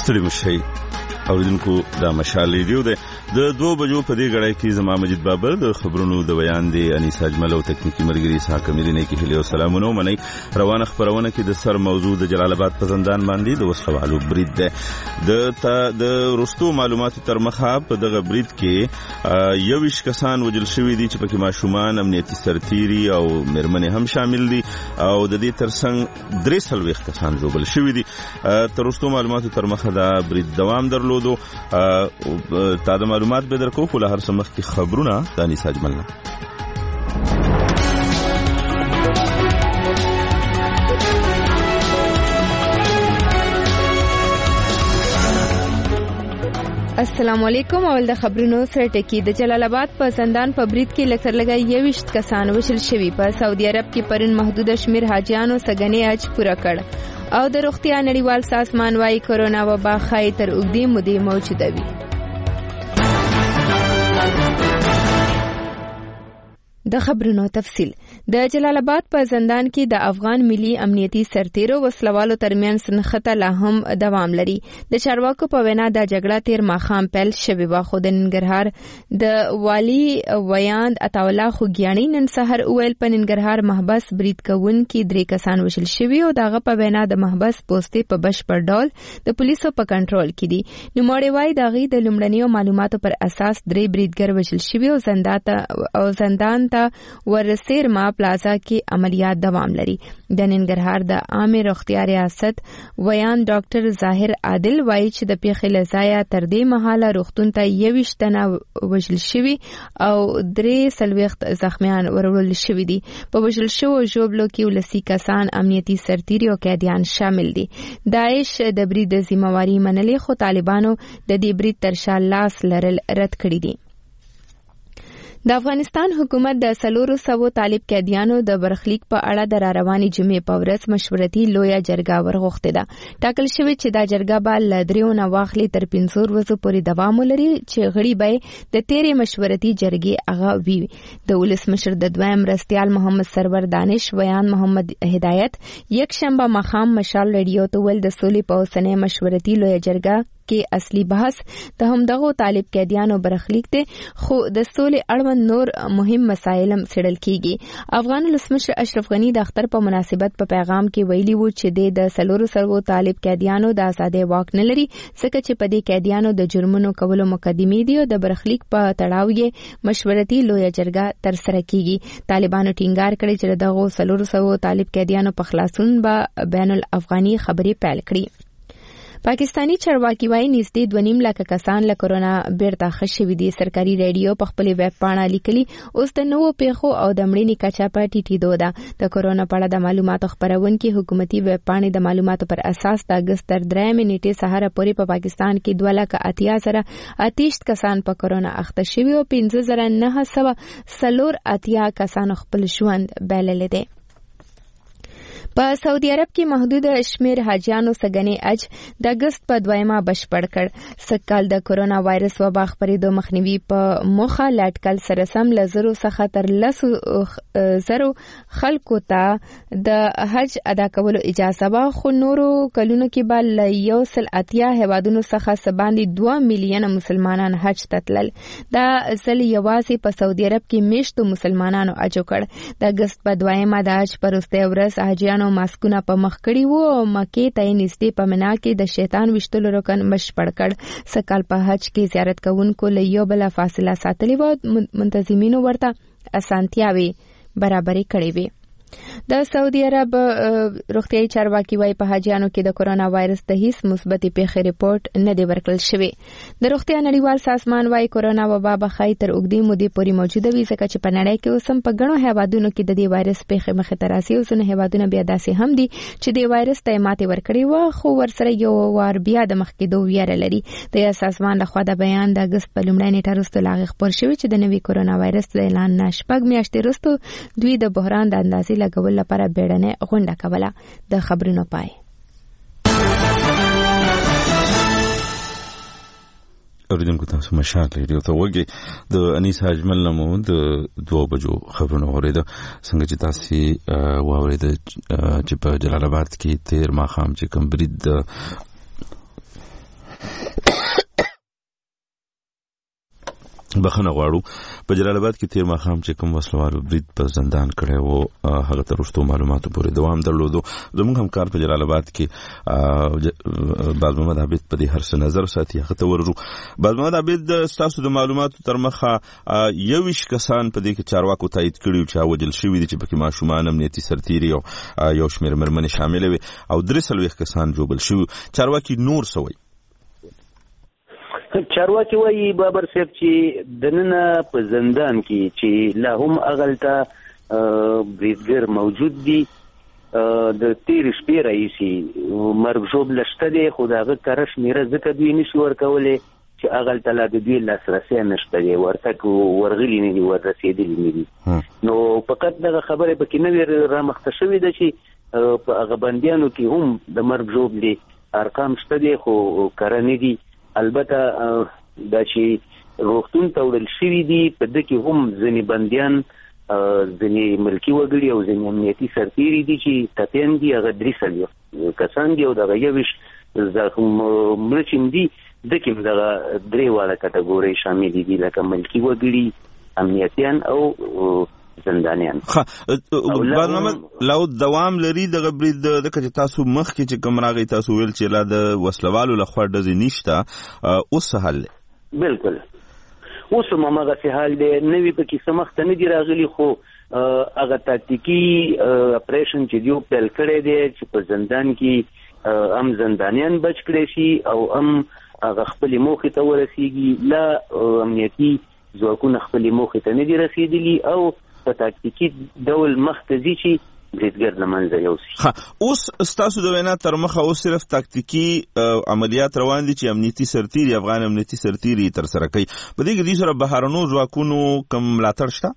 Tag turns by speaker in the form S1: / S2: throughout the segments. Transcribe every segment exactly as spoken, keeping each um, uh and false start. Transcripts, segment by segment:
S1: ستړي مشي اوریدونکو دا مشال ریډیو ده د دوه بجو په دې غړای کې زما مجید بابر د خبرونو د بیان دی انیس اجمل او تکنیکی مرګري ساکه مې نه کې هلي او سلامونه مني روانه خبرونه کې د سر موضوع د جلال آباد په زندان باندې د وسوالو برید ده د د رستو معلوماتو تر مخه په دغه برید کې یو ویش کسان وجل شوی دي چې پکې ماشومان امنیتي سرتيري او مرمنې هم شامل دي او د دې ترڅنګ درې سلويخ کسان جوړل شوی دي تر رستو معلوماتو تر مخه دا برید دوام درلود دو تا د معلومات به درکو خو له هر څه مخکې خبرونه د انیس اجمل نه
S2: السلام علیکم. اول د خبرونو سره ټکی د جلال آباد په زندان په برید کې لکتر لګای یوشت کسان وشل شوی. په سعودي عرب کې پرون محدود شمیر حاجیانو سګنې اج پورا کړ او د روغتیا نړیوال سازمان وايي کرونا وبا خای تر اوږدې مودې موجوده وي. د خبرونو تفصیل. د جلال آباد په زندان کې د افغان ملي امنیتي سرتیرو وسلوالو ترمنځ نښته لا هم دوام لري. د چارواکو په وینا د جګړه تیر ماښام پیل شوې وه خو د ننګرهار د والي ویاند عطاالله خوږیاڼي نن سحر وویل په ننګرهار محبس برید کوونکي درې کسان وژل شوي او د هغه په وینا د محبس پوستې په بشپړ ډول د پولیسو په کنټرول کې دي. نوموړی وایي د هغې د لومړنیو معلوماتو پر اساس درې بریدګر وژل شوي او زندان ورسیرما پلازا کې عملیات دوام لري. د ننګرهار د عامه روغتیا ریاست ویان ډاکټر ظاهر عادل وایي چې د پیښې لزایا تر دې مهاله روغتون ته یویشت تنه وژل شوي او درې سلويخت زخمیان ورول شوي دي. په وژل شوو ژوبلو کې ولسي کسان امنیتي سرتیري او قیدیان شامل دي. داعش د برید ذمہواری منلې خو طالبانو د دې برید تر شا لاس لرل رد کړی دي. د افغانستان حکومت د سلورو سوو طالب قیدیانو د برخلیک په اړه د راروانې جمعې په ورځ مشورتي لویه جرګه ورغوښتې ده. ټاکل شوې چې دا جرګه به له دریو نه واخلي تر پنځو ورځو پورې دوام ولري چې غړي به د تیرې مشورتي جرګې هغه وي. د ولسمشر د دویم مرستیال محمد سرور دانش ویان محمد هدایت یکشنبه ماښام مشال ریډیو ته ویل د سولې په اوسنۍ مشورتي لویه جرګه کې اصلي بحث د همدغو طالب قیدیانو برخلیک دی خو د سولې اړوند نور مهم مسایل هم څېړل کیږي. افغان ولسمشر اشرف غني د اختر په مناسبت په پیغام کې ویلي وو چې د سلورو سرو طالب قیدیانو د آزادۍ واک نه لري ځکه چې په دې قیدیانو د جرمونو کولو مقدمې دي او د برخلیک په تړاو یې مشورتي لویه جرګه ترسره کیږي. طالبانو ټینګار کړی چې دغه سلورو سرو طالب قیدیانو په خلاصون به بین الافغاني خبرې پیل کړي. پاکستانی چارواکي وايي نږدې دوه نیم لکه کسان له کرونا بیرته ښه شوي دي. سرکاري ریډیو په خپلې ویب پاڼه لیکلي اوس د نوو پیښو او د مړینې کچه په ټیټېدو ده. د کرونا په اړه د معلوماتو خپرونکي حکومتي ویب پاڼې د معلوماتو پر اساس د اګست تر درېیمې نیټې سهار پورې په پاکستان کې دوه لکه اتیا زره اتیشت کسان په کرونا اخته شوي او پنځه زره نه سوه څلور اتیا کسانو خپل ژوند بایللی دی. په سعودي عرب کې محدود شمیر حاجیانو سګنې اج د اګست په دویمه بشپړ کړ. سږکال د کرونا وایرس وبا خپرېدو مخنیوي په موخه لاټکل سره سم له زرو څخه تر لسو زرو خلکو ته د حج ادا کولو اجازه وه خو نورو کلونو کې به له یو سل اتیا هیوادونو څخه څه باندې دوه میلیونه مسلمانان حج ته تلل. دا ځل یوازې په سعودي عرب کې میشتو مسلمانانو حج وکړ. د اګست په دویمه د حج په وروستۍ ورځ حاجیانو ماسکونه په مخ کړي وو او مکې ته یې نږدې په منا کې د شیطان ویشتلو رکن بشپړ کړ. سږکال په حج کې زیارت کوونکو له یو بله فاصله ساتلې وه. منتظمینو ورته اسانتیاوې برابرې کړې وې. د سعودي عرب روغتیايي چارواکي وايي په حاجیانو کې د کرونا وایرس د هیڅ مثبتې پیښې رپورټ نه دی ورکړل شوی. د روغتیا نړیوال سازمان وايي کرونا وبا به ښایي تر اوږدې مودې پورې موجوده وي ځکه چې په نړۍ کې اوس هم په ګڼو هیوادونو کې د دې وایرس پیښې مخې ته راسي او ځینې هیوادونه بیا داسې هم دي چې د وایرس ته یې ماتې ورکړې وه خو ورسره یو وار بیا د مخ کېدو ویره لري. د سازمان لخوا د بیان د اګست په لومړۍ نیټه وروسته لا هغې خپور شوی چې د نوي کرونا وایرس د اعلان نه شپږ میاشتې وروسته دوی د بحران د اندازې لګولو لپاره بیړنۍ غونډه کوله. د خبرونو پای.
S1: اوریدونکو تاسو مشال ریډیو ته وګورئ. د انیس اجمل نمو د دوه بجو خبرونه اورېده څنګه چې تاسو واورېده چې په جلال آباد کې تیر ماښام چې کوم برید بخنه غواړو په جلال آباد کې تیر ماښام چې کوم وسلوالو برید په زندان کړی و هغه تر وروستو معلوماتو پورې دوام درلودو. زموږ همکار په جلال آباد کې باز محمد عابد په دې هر څه نظر ساتي. هغه ته ورځو. باز محمد عابد ستاسو د معلوماتو تر مخه یوویشت کسان په دې کې چارواکو تایید کړي چې وژل شوي دي چې پکې ماشومان امنیتي سرتیري او یو شمېر مېرمنې شاملې وي او درې څلوېښت کسان ژوبل شوي. چارواکي نور څه وایي؟
S3: چارواکي وایي بابر صاحب چې دننه په زندان کې چې لا هم هغلته بریدګر موجود دي د تېرې شپې راهیسې مرګ ژوبله شته دی خو د هغه کره شمېره ځکه دوی نشي ورکولی چې هغلته لا د دوی لاسرسی نشته دی ورتګ ورغلي نه دي وررسېدلي نه دي نو فقط دغه خبرې پکې نوې رامخته شوې ده چې په هغه بندیانو کې هم د مرګ ژوبلې ارقام شته دی خو کره نه دي. البته دا چې روغتون ته وړل شوي دي په ده کې هم ځینې بندیان ځینې ملکي وګړي او ځینې امنیتي سرتیري دي چې ټپیان دي هغه درې څلوېښت کسان دي او دغه یوویشت مړه چې هم دي ده کې هم دغه درې واړه کټګورۍ شاملې دي لکه ملکي وګړي امنیتیان او زندانیان.
S1: باز محمد لا دوام لري دغه برید دغه چې تاسو مخکې چې کوم راغی تاسو ویل چې لا د وسلوالو لخوا ډزې نشته اوس څه حل دی؟
S3: بالکل اوس هم همغسې حال دی نوي پکې څه مخته نه دي راغلي خو هغه تاکتیکي اپریشن چې دیو پیل کړی دی چې په زندان کې هم زندانیان بچ کړی شي او هم هغه خپلې موخې ته ورسیږي لا امنیتي ځواکونه خپلې موخې ته نه دي رسېدلي او په تاکتیکي ډول مخته ځي چې بریدګر له منځه یوسي.
S1: اوس ستاسو د وینا تر مخه اوس صرف تاکتیکي عملیات روان دي چې امنیتي سرتیري افغان امنیتي سرتیري ترسره کوي. په دې کې دوی سره بهرنو ځواکونو کوم ملاتړ شته؟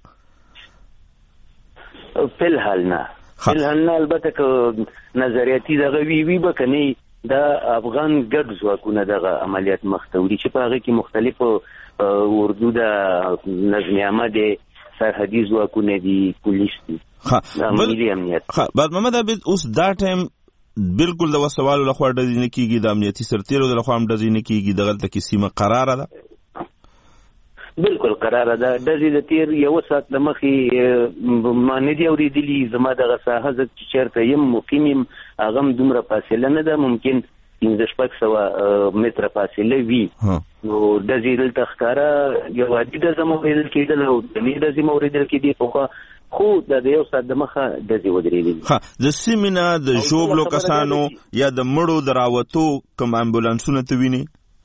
S3: فلحال نه فلحال نه البته که نظریاتي دغه وي وي به که نه د افغان ګډ ځواکونه دغه عملیات مخته وړي چې په هغه کې مختلفو اردو د نظم عامه دی سرحدي ځواکونه دي پولیس دي ملي امنیت.
S1: باز محمد عابد اوس دا ټایم بالکل د وسوالو لخوا ډزې نه کېږي د امنیتي سرتیرو د لخوا هم ډزې نه کېږي دغلته کې سیمه قراره ده؟
S3: بالکل قراره ده. ډزې د تیر یوه ساعت له مخې ما نه دي اورېدلي زما دغه ساحه زه چې چېرته یم مقیم یم هغه هم دومره فاصله نه ده ممکن پنځه شپږ سوه متره فاصله وي نو ډزې دلته ښکاره یو عادي ډزه مو اورېدل کېدل او دمې ډزې مو اورېدل کېدې پخوا خو د یو ساعت د مخه ډزې ودرېدلې.
S1: د سیمې نه د ژوبلو کسانو یا د مړو د راوتو کوم امبولانسونه ته ویني؟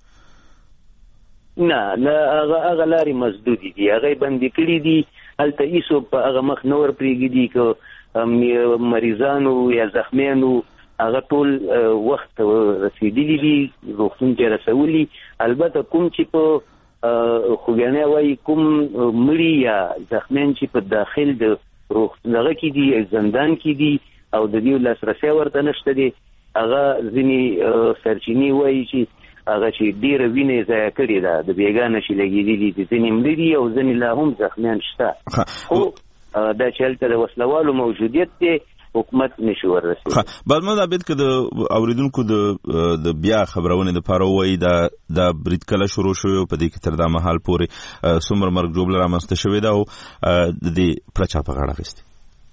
S3: نه نه هغه هغه لارې مسدودې دي هغه یې بندې کړي دي هلته هېڅوک په هغه مخ نه ور پرېږدي که مریضانو یا زخمیانو هغه ټول وخت رسېدلي دي روغتون ته رسولي. البته کوم چې په خوږیانی وایي کوم مړي یا زخمیان چې په داخل د روغتون هغه کې دي زندان کې دي او د دې لاسرسی ورته نشته دی هغه ځینې سرچینې وایي چې هغه چې ډېره وینه یې ضایع کړې ده د بېګانه چې لګېدلي دي ځینې مړي دي او ځینې لا هم زخمیان شته خو دا چې هلته د وسلوالو موجودیت دی حکومت نشي ورسېدلی.
S1: باز محمد عابد که د اورېدونکو د بیا خبرونې دپاره ووایي دا برید کله شروع شوی او په دې کې تر دا مهال پورې څومره مرګ ژوبله رامنځته شوې ده او د دې پړه چا په غاړه اخیستې؟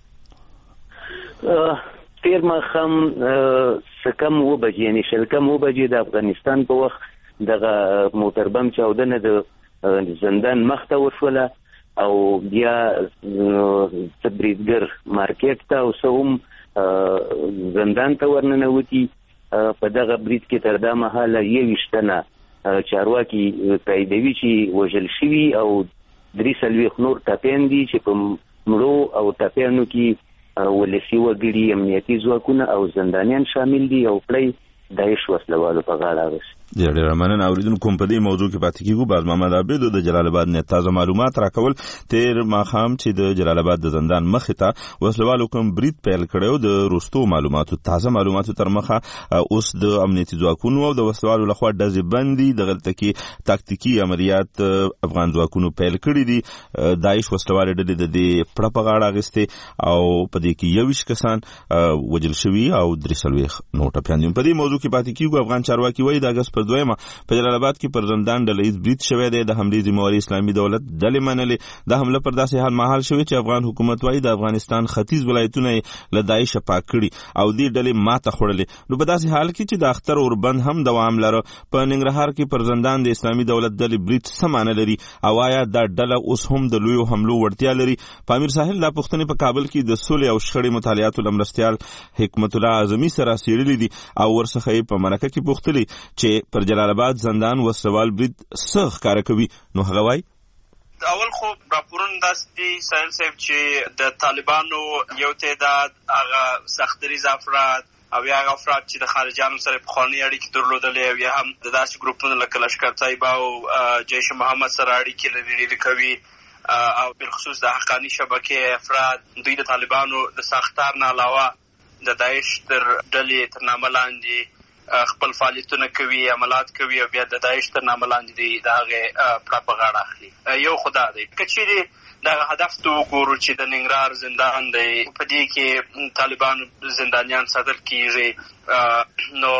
S3: تېر ماښام څه کم اووه بجې یعنې شل کم اووه بجې د افغانستان په وخت دغه موټربم چاودنه د زندان مخته وشوله او بیا څه بریدګر مارکیټ ته او څه هم زندان ته ورننوتي. په دغه برید کې تر دا مهاله یوویشت تنه چارواکي تاییدوي چې وژل شوي او درې څلوېښت نور ټپیان دي چې په مړو او ټپیانو کې ولسي وګړي امنیتي ځواکونه او زندانیان شامل دي او پړی داعش وسلوالو په غاړه اخیستي.
S1: ډېره مننه. اورېدونکو په دې موضوع کې پاتې کېږو. باز محمد عابد د جلال آباد نه تازه معلومات راکول. تېر ماښام چې د جلال آباد د زندان مخې ته وسلوالو کوم برید پیل کړی و د وروستو معلوماتو تازه معلوماتو تر مخه اوس د امنیتي ځواکونو او د وسلوالو لخوا ډزې بند دي. دغلته کې تاکتیکي عملیات افغان ځواکونو پیل کړي دي. داعش وسلوالې ډلې د دې پړه په غاړه اخیستې او په دې کې یوویشت کسان وژل شوي او درې څلوېښت نور ټپیان دي. په دې موضوع کې پاتې کېږو. افغان چارواکي وایي د اګست پر دویمه په جلال آباد کې پر زندان ډله ییز برید شوی دی. د حملې ذمہواري اسلامي دولت ډلې منلې. د حمله پر داسې حال مهال شوی چې افغان حکومت وايي د افغانستان ختیځ ولایتونه له داعش پاک کړي او دې ډلې ماته خوړلې. نو په داسې حال کې چې د اختر اوربند هم دوام لره په ننګرهار کې پر زندان د اسلامي دولت ډلې برید څه معنی لري او آیا دا ډله اوس هم د لویو حملو وړتیا لري؟ پامیر ساحل دا پوښتنې په کابل کې د صلح او شخړې مطالعاتو لمرستیال حکمت الله اعظمي سره څېړلې دي او ورڅخه یې په مرکه کې پوښتلي چې پر جلال آباد زندان وسوال برید څه ښکاره کوي. نو هغه وایي
S4: اول خو راپورونه داسې دي سایل صاحب چې د طالبانو یو تعداد هغه سختدریز افراد او یا هغه افراد چې د خارجیانو سره پخوانۍ اړیکې درلودلې او یا هم د داسې ګروپونو لکه لشکر طیبه او جیش محمد سره اړیکې لري کوي او بالخصوص د حقاني شبکې افراد دوی د طالبانو د ساختار نه علاوه د داعش تر ډلې تر نامه لاندې خپل فعالیتونه کوي، عملات کوي او بیا د داعش تر نامه لاندې د هغې پړه په غاړه اخلي. یو خو دا دی که چیرې دغه هدف ته وګورو چې د ننګرهار زندان دی په دې کې طالبانو زندانیان ساتل کېږي نو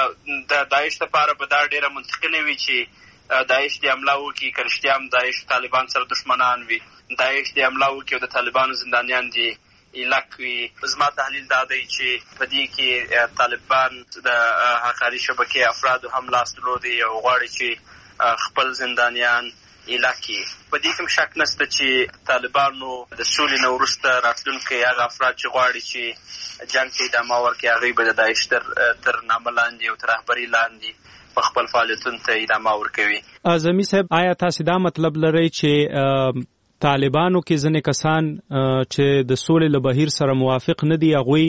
S4: د داعش لپاره به دا ډېره منطقي نه وي چې داعش دې حمله وکړي که رښتیا هم داعش طالبان سره دښمنان وي داعش دې حمله وکړي او د طالبانو زندانیان دي ایلک وي. زما تحلیل دا دی چې په دې کې طالبان د حقاني شبکې افرادو هم لاس درلودی او غواړي چې خپل زندانیان ایلک کړي. په دې کې شک نشته چې طالبانو د سولې نه وروسته راتلونکي هغه افراد چې غواړي چې جنګ ته ادامه ورکړي هغوی به د داعش تر نامه لاندې او تر رهبرۍ لاندې په خپل فعالیتونو ته ادامه ورکوي.
S5: اعظمي صاحب آیا تاسې دا مطلب لرئ چې طالبانو کې ځینې کسان چې د سولې له بهیر سره موافق نه دي هغوی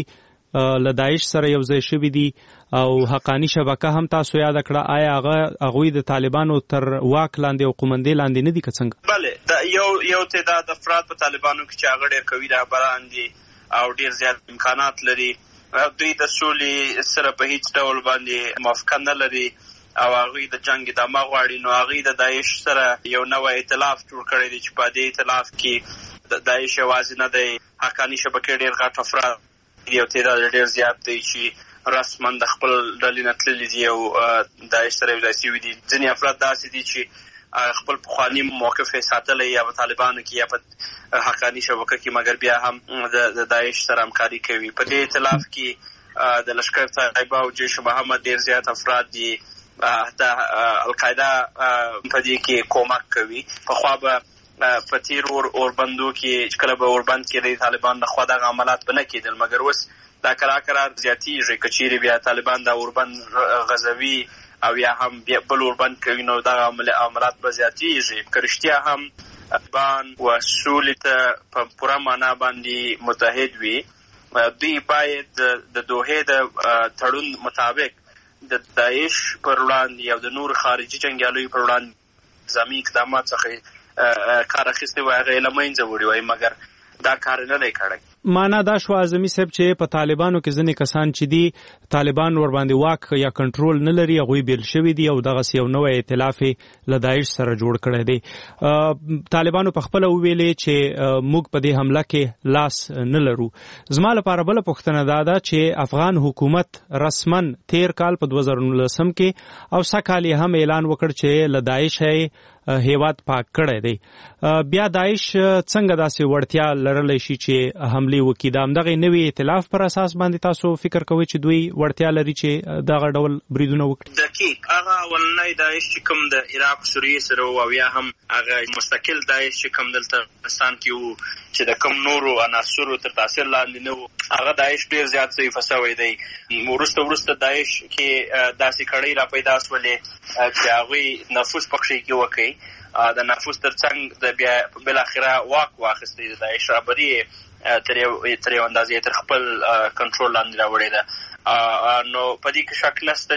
S5: له داعش سره یو ځای شوي دي او حقاني شبکه هم تاسو یاد کړه آیا هغه هغوی د طالبانو تر واک لاندې او قومندې لاندې نه دي که څنګه؟
S4: بله دا یو یو تعداد افراد په طالبانو کې چې هغه ډېر قوي رهبران دي او ډېر زیات امکانات لري دوی د سولې سره په هیڅ ډول باندې موافقه نه لري او هغوی د جنګ ادامه غواړي نو هغوی د داعش سره یو نوی ائتلاف جوړ کړی دی چې په دې ائتلاف کې د داعش یوازې نه دی حقاني شبکې ډېر غټ افراد یو تعداد ډېر زیات دی چې رسما د خپل ډلې نه تللي دي او داعش سره یوځای شوي دي. ځینې افراد داسې دي چې خپل پخواني موقف یې ساتلی یا په طالبانو کې یا په حقاني شبکه کې مګر بیا هم د داعش سره همکاري کوي. په دې ائتلاف کې د لشکر طیبه او جیش محمد ډېر زیات افراد دي حتی القاعده په دې کې کومک کوي. پخوا به په تیر اوربندو کې چې کله به اوربند کې د طالبان لخوا دغه عملات به نه کېدل مګر اوس دا کرار کرار زیاتېږي که چیرې بیا طالبان د اوربند غزوي او یا هم بیا بل اوربند کوي نو دغه عملات به زیاتېږي. که رښتیا هم طالبان و سولې ته په پوره معنا باندې متحد وي دوی باید د دوحې د تړون مطابق د داعش پر وړاندې او د نور خارجي جنګیالیو پر وړاندې نظامي اقدامات څخه کار اخیستی وای هغه یې له منځه وړي وای مګر دا کار نه دی کړی.
S5: معنا دا شو اعظمي صاحب چې په طالبانو کې ځینې کسان چې دي طالبان ورباندې واک یا کنټرول نه لري هغوی بیل شوي دي او دغسې یو نوی ائتلاف یې له داعش سره جوړ کړی دی. طالبانو په خپله وویلې چې موږ په دې حمله کې لاس نه لرو. زما لپاره بله پوښتنه دا ده چې افغان حکومت رسما تیر کال په دوه زره نولسم کې او سږ کال یې هم اعلان وکړ چې له داعش یې هیواد پاک کړی دی. بیا داعش څنګه داسې وړتیا لرلی شي چې حملې وکړي؟ د همدغې نوي ائتلاف پر اساس باندې تاسو فکر کوئ چې دوی وړتیا لري چې دغه ډول بریدونه وکړي؟
S4: دقیق هغه اولنی داعش چې کوم د عراق سوریې سره و او یا هم هغه مستقل داعش چې کوم دلته افغانستان کې و چې د کوم نورو عناصرو تر تاثیر لاندې نه و هغه داعش ډېر زیات ضعیفه شوی دی. وروسته وروسته داعش کې داسې کړۍ را پیدا شولې چې هغوی نفوذ پکښې کې وکړي د نفوذ تر څنګ د بیا بالاخره واک واخیستی د داعش رهبري تر یو اندازې تر خپل کنټرول لاندې راوړې ده. نو په دې کې شک نشته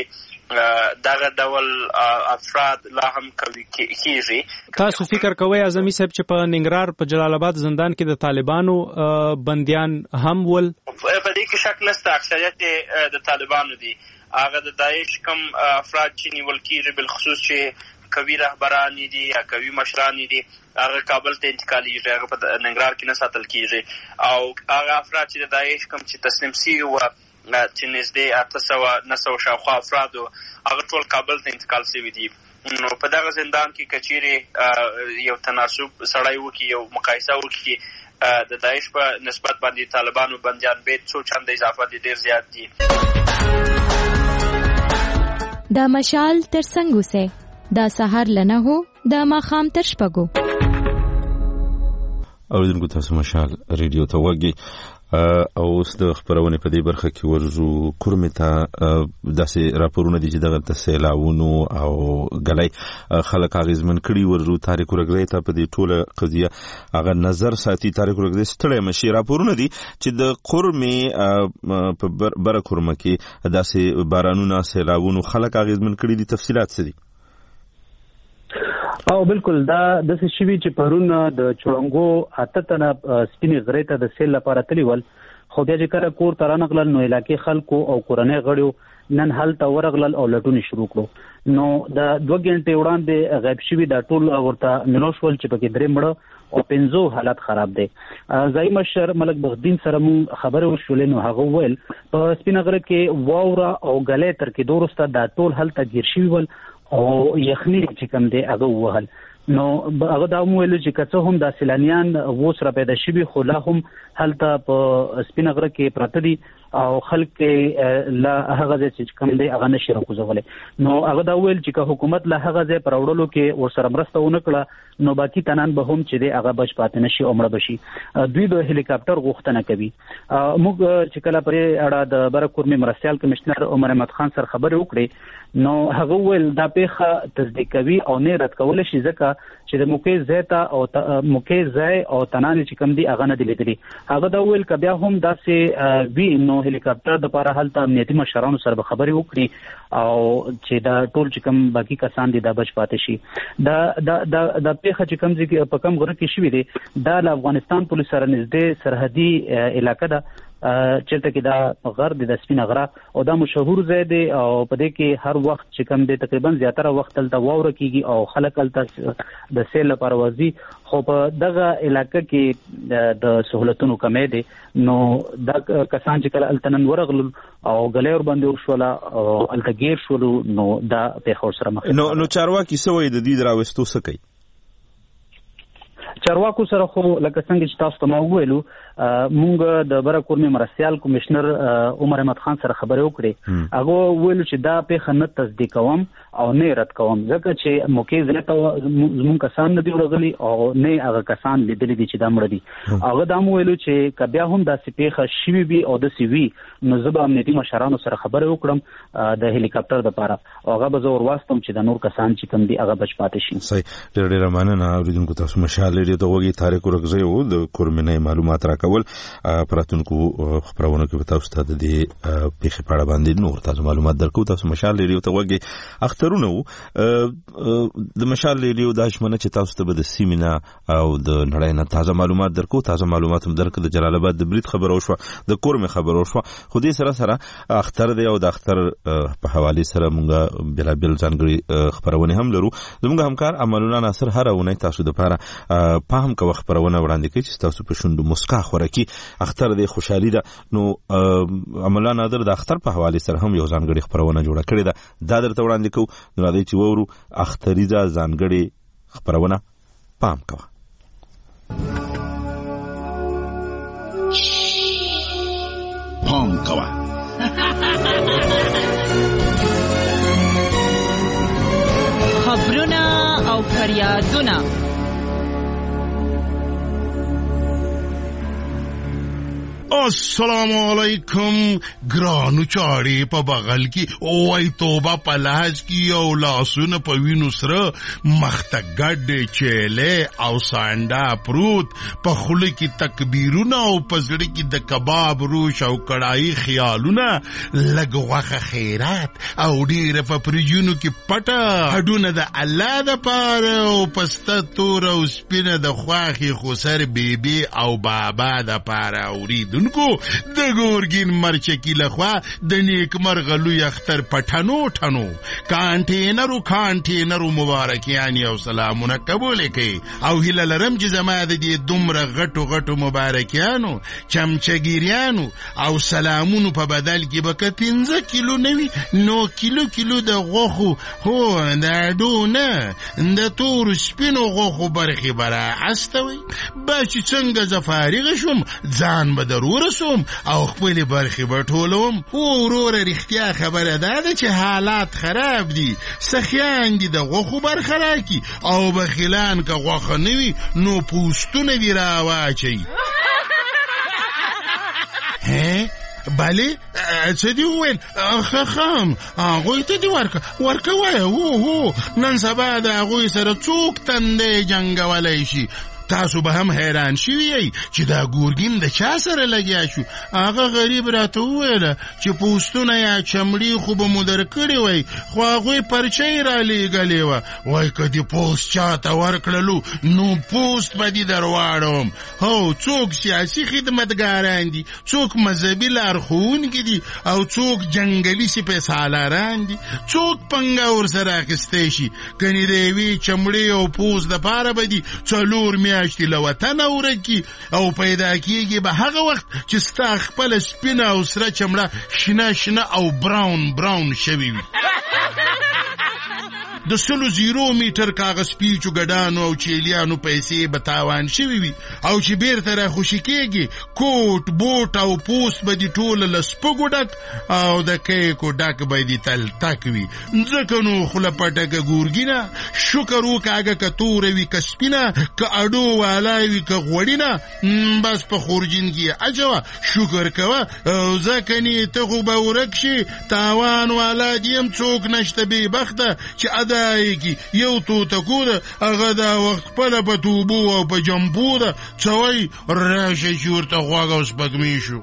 S4: چې دغه ډول افراد لا هم قوي کېږي.
S5: تاسو فکر کوئ اعظمي صاحب چې په ننګرهار په جلال آباد زندان کې د طالبانو بندیان هم ول؟
S4: په دې کې شک نشته اکثریت د طالبانو دي. هغه د داعش کم افراد چې نیول کېږي بالخصوص چې قوي رهبران دي یا قوي مشران دي هغه کابل ته انتقالیږي هغه په ننګرهار کې نه ساتل کېږي او هغه افراد چې د داعش کم چې تسلیم سوي وو چې نږدې اته سوه نه سوه شاوخوا افرادو هغه ټول کابل ته انتقال شوي دي. نو په دغه زندان کې که چیرې یو تناسب سړی وکړي، یو مقایسه وکړي د داعش په نسبت باندې طالبانو بندیان به څو چنده اضافه دي، ډېر زیات دي.
S6: دا مشال تر څنګ اوسئ، دا سهار له نهو دا ماښام تر شپږو.
S1: اوریدونکو تاسو مشال ریډیو ته وګورئ او اوس د خبرونه په دې برخه کې ورزو کورمه ته داسې راپورونه دي چې دغه سیلاوونو او غلای خلک اغیزمن کړي ورزو تاریخ ورګړی ته په دې ټوله قضیه هغه نظر ساتي. تاریخ ورګړی ستړی مشي راپورونه دي چې د کورمه په بره کورمه کې داسې بارانونه سیلاوونو خلک اغیزمن کړي دي. تفصيلات څه دي؟
S7: او بالکل دا د څه شوی چې پرون د چړنګو اته تنه سپینې غرې ته د سیل لپاره تللی ول، خو بیا چې کله کور ته رانغلل نو علاقې خلکو او کورنۍ غړیو نن هلته ورغلل او لټونې شروع کړو. نو د دوه غنټې وړاندې غیب شوي دا ټول ورته ملو شول چې پکې درې مړه او پنځو حالت خراب دی. ځایي مشر ملک بخدین سره مونږ خبرې وشولې نو هغه وویل په سپینه غره کې واوره او ګلۍ تر کېدو وروسته دا ټول هلته ګیر شوي ول او یخني چې کوم دی هغه ووهل. نو هغه دا وویل چې که څه هم دا سیلانیان اوس را پیدا شوي خو لا هم هلته په سپینه غره کې پراته دي او خلک لا هغه ځای چې کوم دی هغه نشي راکوزولی. نو هغه دا وویل چې که حکومت لا هغه ځای پر وړلو کې ورسره مرسته ونه کړه نو باقي تنان به هم چې دی هغه بچ پاتې نشي او مړه بشي. دوی د هلیکاپټر غوښتنه کوي. موږ چې کله پرې اړه د بره کورمې مرستیال کمشنر عمر احمد خان سره خبرې وکړې نو هغه ویل دا پیښه تصدیق کوي او نه رد کول شي ځکه چې د موقع ځای ته او موقع ځای او تنان چې کوم دی هغه نه دی لیدلی. هغه دا ویل که بیا هم داسې وي نو هلیکاپټر د پاره هلته امنیتي مشرانو سره به خبرې وکړي او چې دا ټول چې کوم باقي کسان دي دا بچ پاتې شي. دا دا دا د پیښه چې کوم ځای په کوم غره کې شوې دي دا له افغانستان پولیس سره نږدې سرحدي علاقه ده چلته کې دا غر د سپینه غره او دا مشهور ځای دی او په دې کې هر وخت چې کوم دی تقریبا زیاتره وخت تلته واوره کیږي او خلک تلته د سیل لپاره ورځي، خو په دغه علاقه کې د سہولتونو کمې دي. نو دا کسان چې کله التنن ورغلل او غلې ور باندې وشوله او التګیر شولو نو دا په خور سره مخ
S1: نو نو چارواکي سوې د دې دراوستو سکی
S7: چارواکو سره خو لکه څنګه چې تاسو ته ما وویلو مونږ د بره کورمې مرستیال کمشنر عمر احمد خان سره خبرې وکړې. هغه ویلو چې دا پیښه نه تصدیق کوم او نه رد کوم ځکه چې موقع ځای ته زموږ کسان نه دي ورغلي او نه هغه کسان لیدلي دي چې دا مړه دي. هغه دا مو ویلو چې که بیا هم داسې پیښه شوې وي او داسې وي نو زه به امنیتي مشرانو سره خبرې وکړم د هلیکاپټر دپاره او هغه به زه ور واستم چې د نور کسان چې کوم دي هغه بچ پاتې شي.
S1: صحیح، ډېره ډېره مننه. اورېدونکو تاسو مشال ریډیو ته وګورئ، تاریخ ورکزی و د کورمنۍ معلومات راکول پراتونکو خبرونه کې تاسو ته د دې پیښې په اړه باندې نور تاسو معلومات درکو. تاسو مشال ریډیو ته وګورئ. اخترونه د مشال ریډیو د شمنه چې تاسو ته به د سیمینا او د نړۍ نه تازه معلومات درکو. تازه معلومات هم درکو. د جلال آباد د برید خبر او شو د کورمه خبر او شو خو دې سره سره اختر دی او د اختر په حواله سره مونږه بلا بل ځانګړي خبرونه هم لرو. زموږ همکار املونا ناصر هر ونه تاسو د لپاره په هم کو خبرونه وړاندې کوي چې تاسو په شوند مسکا خورکی اختر دی خوشحالي ده. نو املونا نادر د اختر په حواله سره هم یو ځانګړي خبرونه جوړه کړې ده دا درته وړاندې کوو. نو راځي چې وورو اختریزه ځانګړي خبرونه پام کوه.
S8: پام کوه
S9: خبرونه او فریادونه
S8: السلام علیکم ګرانو چاړې په بغل کې اوای توبه په لاس کې او لاسونه په وینو سره مخته ګډ چیلې او سانډا پروت په خوله کې تکبیرونه او په زړه کې د کباب روش او کړای خیالونه لږ غوښه خیرات او ډېره په پرجونو کې پټه هډونه د الله د پاره او پسته تور او سپینه د خواخي خسر بیبي او بابا د پاره اورید اوریدونکو د ګورګین مرچکی لخوا د نیک مرغه لوی اختر پټنو ټنو کانټینرو کانټینرو مبارکیان او سلامونه قبول کړي او هیله لرم چې زما د دې دومره غټو غټو مبارکیانو چمچګیریانو او سلامونو په بدل کې به پنځه کیلو نوي نو کیلو کیلو د غوخو هو د ډونه د تور سپینو غوخو برخي برا استوي با چې څنګه زفارغ شوم ځان به ضرور سوم او خپل برخي به ټولوم او ورور رښتیا خبره ده چې حالات خراب دي سخیان دي د غوخو برخه راکی او بخیلان که غوخه نوي نو پوستونه دی را واچي هه بله څه دی وویل خخام هغوی ته دی ورکه ورکه وایه هو هو نن سبا د هغوی سره څوک تندی جنګولی شي تاسو به هم حیران شوی چې دا ګورګین د چا سره لګیا شو هغه غریب راته وویله چې پوستونه یا چمړي خو به مو درکړی وای خو هغوی پرچۍ را لیږلې وه وای که دې پوست چاته ورکړلو نو پوست به دې در واړوم هو څوک سیاسي خدمتګاران دي څوک مذهبي لارښوونکي دي او څوک جنګلي سپېڅالاران دي څوک پنګه ورسره اخیستی شي کنې د یوې چمړې او پوست دپاره به دي څلور میاشتې له وطنه ورکي او پیدا کېږي به هغه وخت چې ستا خپله سپینه او سره چمړه شنه شنه او براون براون شوي وي د سلو زیرو میټر کاغذ پیچو ګډانو او چیلیانو پیسې به تاوان شوي وي او چې بیرته را خوشي کېږي کوټ بوټ او پوست به دې ټوله له سپږو ډک او د کیکو ډک به دې تل تک وي ځکه نو خوله پټکه ګورګینه شکر وکاږه که توره وي که سپینه که اډو والا وي که غوړینه بس په خورجین کې اچوه شکر کوه او ځکه نې ته خو به ورک شي تاوان والا دې هم څوک نشته بې بخته چې ادا کی یو تو تکو ده هغه دا وخت خپله په توبو او په جمبو ده څه وایي راشه چې ورته غوږ او سپږمې شو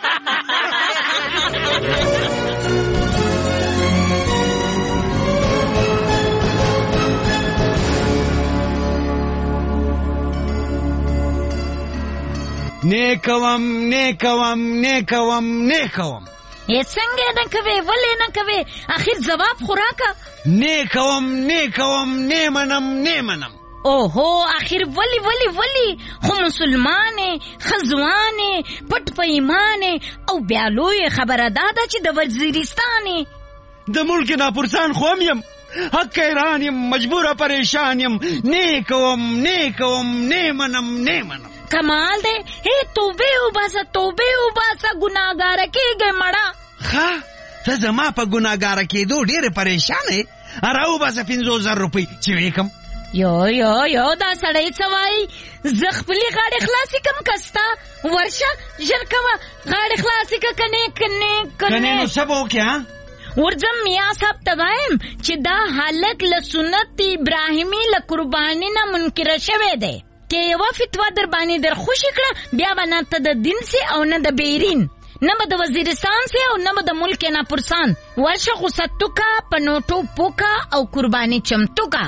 S10: نیکوم نیکوم نیکوم نیکوم
S11: یې څنګه نه کوې ولې نه کوې اخر ځواب خو راکه
S10: نه کوم نه کوم نه منم نه منم
S11: اوهو اخر ولی ولی ولی خو مسلمانې ښځوانې پټ په ایمانې او بیا لویه خبره دا ده چې د وزیرستانې
S10: د ملک ناپرسان خو هم یم حق حیران یم مجبوره پریشان یم نه کوم نه کوم نه منم نه منم
S11: کمال دی هی توبه وباسه توبه وباسه ګناهګاره کېږې مړه
S10: ښه ته زما په ګناهګاره کېدو ډېرې پریشانې را وباسه پنځوس زر روپۍ چې ویې کم
S11: یو یو یو دا سړی څه وایي زه خپلې غاړې خلاصې کم که ستا ورشه ژر کوه غاړې خلاصې که کنې کنې
S10: کنې نو څه به وکړې
S11: ورځم میا صاحب ته وایم چې دا هلک له سنت ابراهیمي له قرباني نه منکره شوی دی که یوه فتوا در باندې در خوشي کړه بیا به نه ته د دین سي او نه د بیرین نه به د وزیرستان سي او نه به د ملک ناپرسان ورشه غوسه کا په نوټو پوکا او قرباني چمتو کا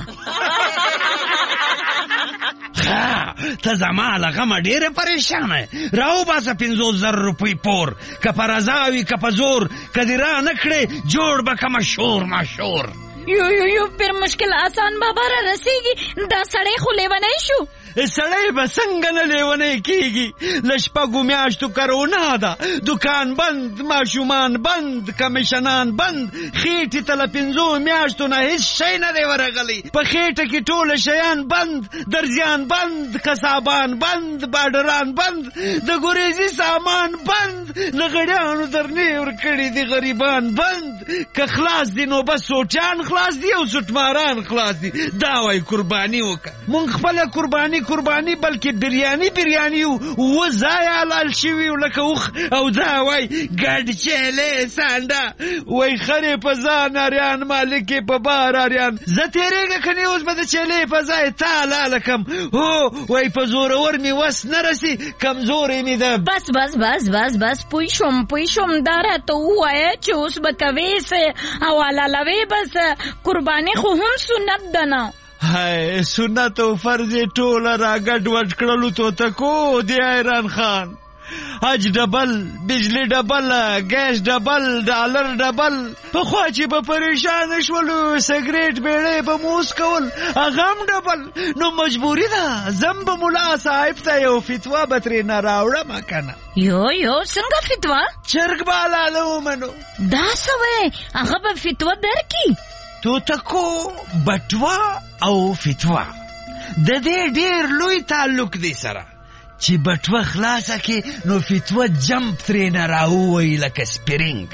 S10: ته زما له غمه ډېره پریشانه راوباسه پنځوس زر روپۍ پور که په رضا وي که په زور که دې را نه کړې جوړ به که مشهور مشهور
S11: یو یو یو پر مشکل آسان بابا را رسیږي دا سړی خو لیونی شو
S10: سړی به څنګه نه لیونی کېږي له شپږو میاشتو کرونا ده دکان بند ماشومان بند کمیشنان بند خېټې ته له پنځو میاشتو نه هېڅ شی نه دی ورغلی په خېټه کې ټوله شیان بند درزیان بند قصابان بند باډران بند د ګریزي سامان بند لغړیانو درنې ورکړي دي غریبان بند که خلاص دي نو بس سوټیان خلاص دي او سوټماران خلاص دي دا وایي قرباني وکړه مونږ خپله قرباني قرباني بلکې بریاني بریاني و ځای حلال شوي لکه اوښ او دا وای ګډ چیلې سانډه وای خرې په ځان اریان مالکې په بار اریان زه تېرېږه کنې اوس به د چیلې په ځای تا حلاله کم هو وای په زورور مې وس نه رسي کمزورې مې ده
S11: بس بس بس بس بس پوه شوم پوه شوم دا راته ووایه چې اوس به کوې څه او حلالوې به څه قرباني خو هم سنت ده نه
S10: هاي سنت او فرض ټوله را ګډ وډ کړلو تو تکو دی ایران خان حج ډبل، بجلی ډبل، ګیس ډبل، ډالر ډبل. پخوا چې به پریشان شولو سګریټ بیړۍ به موس کول هغه هم ډبل. نو مجبوري ده زم به ملا صاحب ته یو فتوا به ترېنه راوړم کنه.
S11: یو یو څنګه فتوا؟
S10: چرګ به حلاله ومنو.
S11: دا څه وایې هغه به فتوا درکړي؟
S10: توتکو بټوا او فتوا د دې ډېر لوی تعلق دی سره چې بټوه خلاصه کې نو فتوه جمپ ترېنه راووایي لکه سپرینګ.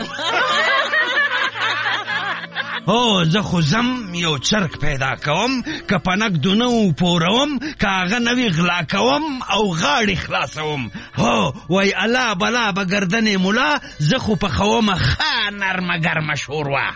S10: او زه خو زم یو چرک پیدا کوم، که پنک دونه پوروم، که هغه نوی غلا کوم او غاړې خلاصوم. هو وای الله بلا به گردن ملا، زه خو پخومه ښه نرمه ګرمه شوروا.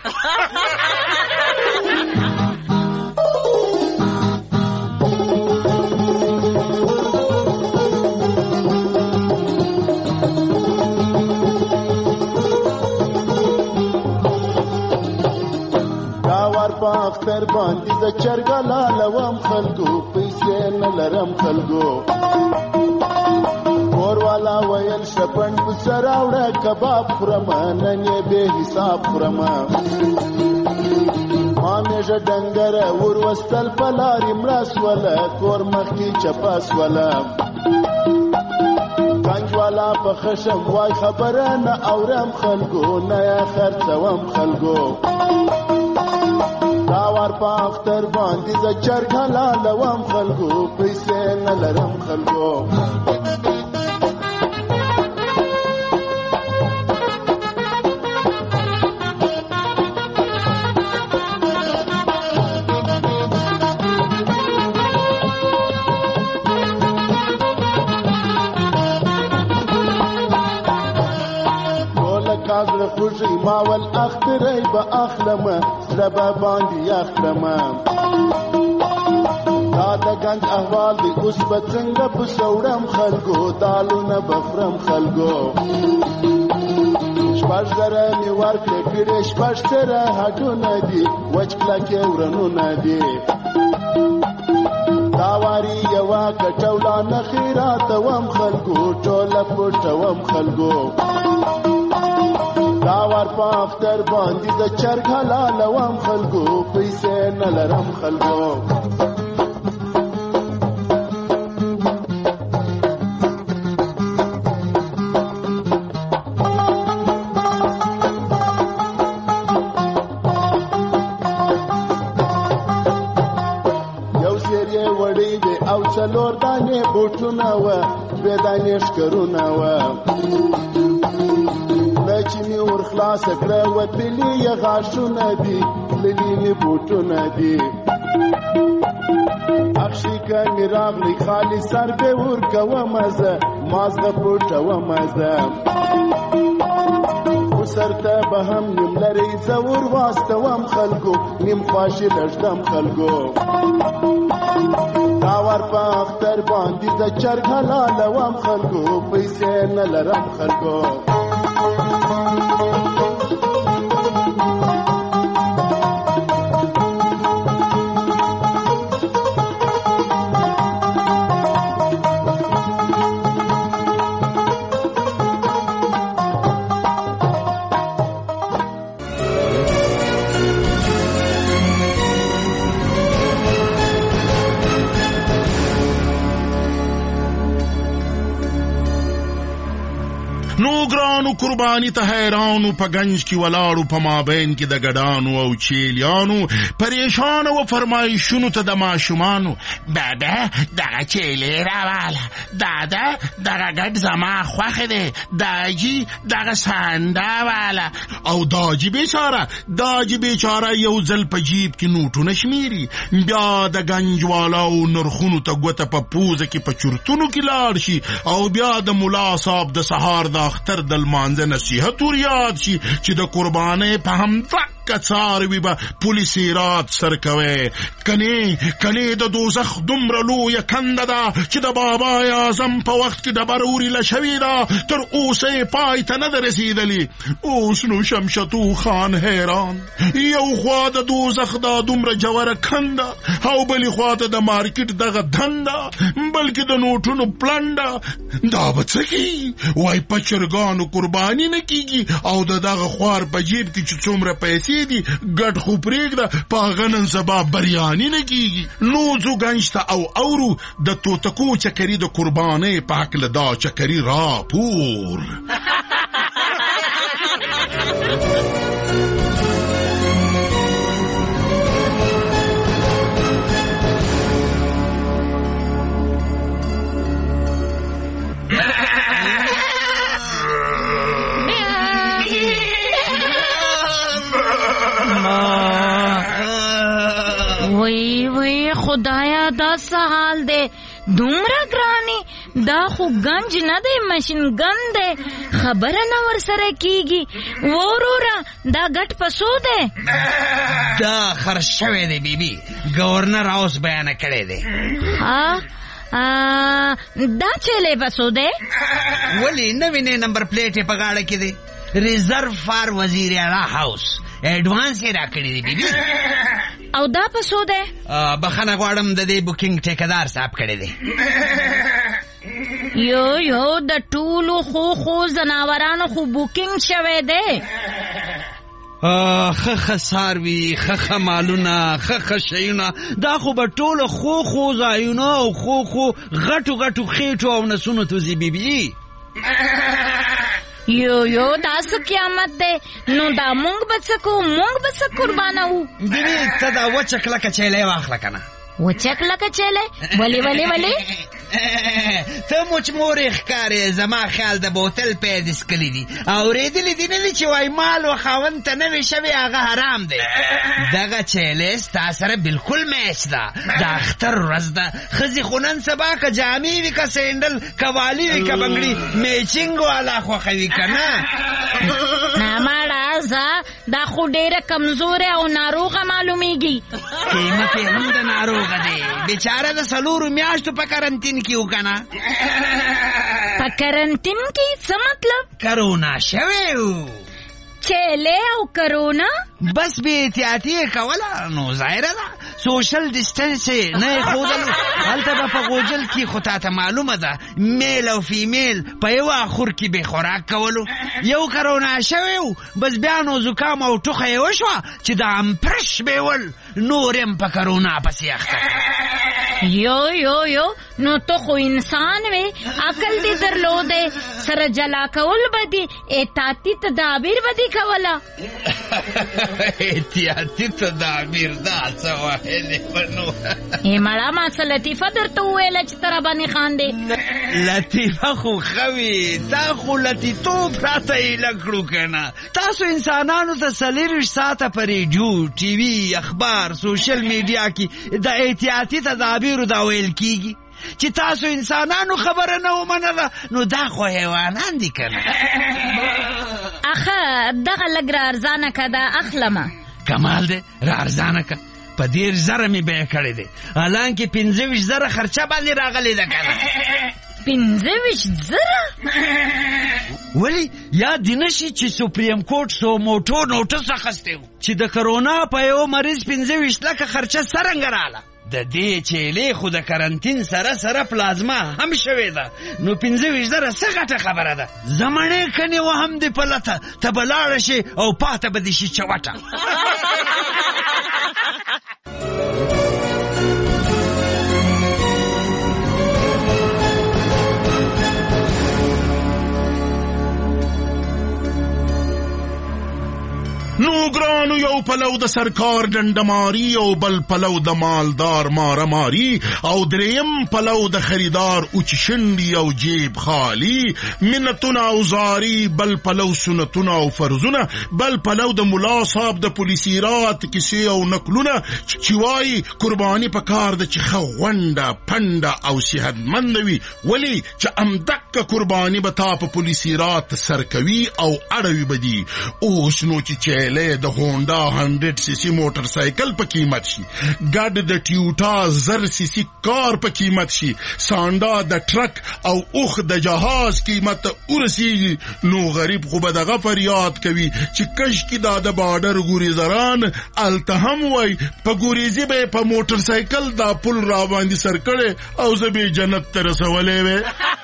S12: اختر باندې د چرګا لالوم خلکو، پیسې نه لرم خلکو. کور والا ویل شپن په سر راوړه کباب خورم، نن یې بې حساب خورم. ما میژه ډنګره ور وستل په لارې مړه سوله، کور مخکې چپه سوله. کنج والا په خشم وای خبره نه اورم خلکو، نه یې خرڅوم خلکو. داوار په اختر باندې ز چرګ حلالوم خلکو، پیسې نه لرم خلکو. زړه خوږی ماول اختری به اخلمه، زړه به باندې اخلمه. دا د ګنج احوال دی اوس به څنګه په سوړم خلکو، دالونه به خورم خلکو. شپږ زره مې ورکړې کړې شپږ سره هډونه دي، وچ کلکې ورنونه دي. دا واري یوه کټوله نښې راتوم خلکو، ټوله پټوم خلکو. داوار په اختر باندې د چرګ حلالوم خلکو، پیسې نه لرم خلکو. یو سیر یې وړی دی او څلور دانې بوټونه وه، دوې دانې ښکرونه وه. چې مې ور خلاصه کړه وتلي یې غاښونه دي، تللي مې بوټونه دي. اخشي که مې راغلی خالي سر به ورکومه زه، مازغه پټومه زه. خو سر ته به هم نیم لرئ زه ور واستوم خلکو، نیم خواشي لږدم خلکو. داور په اختر باندې د چرګ حلالوم خلکو، پیسې نه لرم خلکو.
S8: قربانی ته حیرانو په گنج کې ولاړو، په مابین کې د ګډانو او چیلیانو، پریشان و فرمایشونو ته د ماشومانو. بابا دغه چیلی راواله، دادا دغه ګډ زما خوښ دی، داجی دغه سانده واله. او داجی بیچاره داجی بیچاره یو ځل په جیب کې نوټونه شمیري، بیا د گنج والاو نرخونو ته ګوته په پوزه کې په چورتونو کې لاړ شي، او بیا د ملا صاحب د سهار د اختر د لمانځه نصیحت ور یاد شي چې د قربانۍ په همدغه دکه څاروي به پولیسي رات سر کوي. کنې کنې د دوزخ دومره لویه کنده ده چې د بابای اعظم په وخت کې ډبره وریله شوې ده، تر اوسه یې پای ته نه ده رسېدلې. اوس نو شمشتو خان حیران، یو خوا د دوزخ دا دومره جوره کنده او بلې خوا ته د مارکیټ دغه دنده، بلکې د نوټونو پلنډه. دا به څه کي؟ وای په چرګانو قرباني نه کیږي او د دغه خوار په جیب کې چې څومره پیسې دي ګډ خو پرېږده، په هغه نن سبا بریاني نه کیږي. نو ځو ګنج ته او اورو د توتکو چکري د قربانۍ په هکله دا چکري راپور.
S11: وی وی خدایا دا څه حال دی؟ دومره ګرانی؟ دا خو گنج نه دی، مشین ګن دی. خبره نه ورسره کیږي. وروره دا ګټ پسو دی؟
S10: دا خرڅ شوی دی بیبي، گورنر هاوس بیان کړی دی.
S11: ها دا چیلې پسو دی؟
S10: ولی نوی نمبر پلیټ په غاړه کې دی، ریزرو فار وزیر اعلی هاوس، ایڈوانس یې راکړی دی بیبي.
S11: او دا پسو دی؟
S10: بخنه غواړم د دې بوکینګ ټیکدار صاحب کړی دی.
S11: یو یو د ټولو خو خو زناورانو خو بوکینګ شوی دی.
S10: خخ ساروی، خخ مالونه، خخ شیونه، دا خو به ټولو خو خو ځایونه او خو خو غټو غټو خېټو او نسونو توزي بیبي.
S11: یو یو دا څه قیامت دی؟ نو دا مونږ به څه کوو؟ مونږ به څه قربانوو؟
S10: بیبي ته دا وچه کلکه چیلی واخله که نه.
S11: وچه کلکه چیلی؟ ولې ولې ولې؟
S10: ته مچمورې ښکارې، زما خیال د بوتل پی دې څکلي دي. اورېدلي دي نه دي چې وایي مال و خاوند ته نوې شوې هغه حرام دی. دغه چیلی ستا سره بلکل میچ ده. د اختر ورځ ده، ښځې خو نن سبا که جامې وي که سینډل که والي وي که بنګړي میچینګ والا خوښوي که نه.
S11: نه ماړه زه دا خو ډېره کمزوره او ناروغه معلومیږي.
S10: قیمت یې هم د ناروغه دی، بیچاره د څلورو میاشتو په کرنتین کې و که نه.
S11: په کرنتین کې څه مطلب؟
S10: کرونا شوی و.
S11: چیلې او کرونا؟
S10: بس بې احتیاطي یې کوله، نو ظاهره ده سوشل ډسټنس یې نه یې ښودلو. هلته به په غوجل کې خو تا ته معلومه ده میل او فیمیل په یو اخور کې بې خوراک کولو. یو کرونا شوی و، بس بیا نو زکام او ټوخه یې وشوه چې د امپرش بیول، نور یم په کرونا پسې اخته.
S11: یو یو یو نو تو خو انسان وی، عقل دی درلوده، سره جلا کول بدی، احتیاطي تدابیر بدی کوله.
S10: احتیاطي تدابیر دا څه وایلې بنو؟
S11: ای مړه ما څه لطیفه درته وویله چې ته راباندې خاندې؟
S10: لطیفه خو ښه وي، تا خو لطیتوب راته ایله کړو که نه. تاسو انسانانو ته څلېرویشت ساعته په ریډیو، ټي وي، اخبار، سوشل میډیا کې د احتیاطي تدابیرو دا ویل کیږي چې تاسو انسانانو خبره نه ومنله، نو دا خو حیوانان دي که نه.
S11: اخه دغه لږ را ارزانه که دا اخلمه.
S10: کمال دی، را ارزانه که. په دېرش زره مې بیه کړی دی، حالانکې پنځه ویشت زره خرچه باندې راغلی ده که نه.
S11: پنځه ویشت زره؟
S10: ولی یاد دې نه شي چې سپریم کورټ سو موټو نوټس اخیستی و چې د کرونا په یو مریض پنځه ویشت لکه خرچه څرنګه راله. د دې چیلې خو د کرنتین سره سره پلازما هم شوې ده، نو پنځه ویشت زره څه غټه خبره ده. زمڼې کنې و هم دې په لته، ته به لاړه شي او پاته به دې شي چوټه.
S8: نو ګرانو یو پلو د سرکار ډنډماري او بل پلو د مالدار مارماري او دریم پلو د خریدار اوچ شنډي او جیب خالی، منتونه او زاری، بل پلو سنتونه او فرضونه، بل پلو د ملا صاحب د پولیسي رات کیسې او نقلونه چې وایي قرباني په کار ده چې ښه غونډه پنډه او صحتمند وي، ولې چې امدکه قرباني به تا په پولیسي رات سر کوي او اړوي به دي. اوس نو چې چیلې د هونډا هنډرډ سی سی موټر سایکل په قیمت شي، ګډ د ټیوټا زر سی سی کار په قیمت شي، سانډا د ټرک او اوخ د جهاز قیمت ورسیږي، نو غریب خو به دغه فریاد کوي چې کش کې دا د بارډر ګوریزران الته هم وای په ګوریزي به په موټر سایکل دا پل را باندې سر کړي او زه به جنت ته رسولې وې.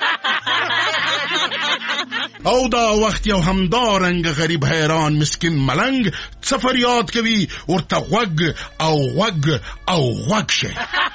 S8: او دا وخت یو همدارنګ غریب حیران مسکین ملنګ څه فریاد کوي، ورته غوږ او غوږ او غوږ شه.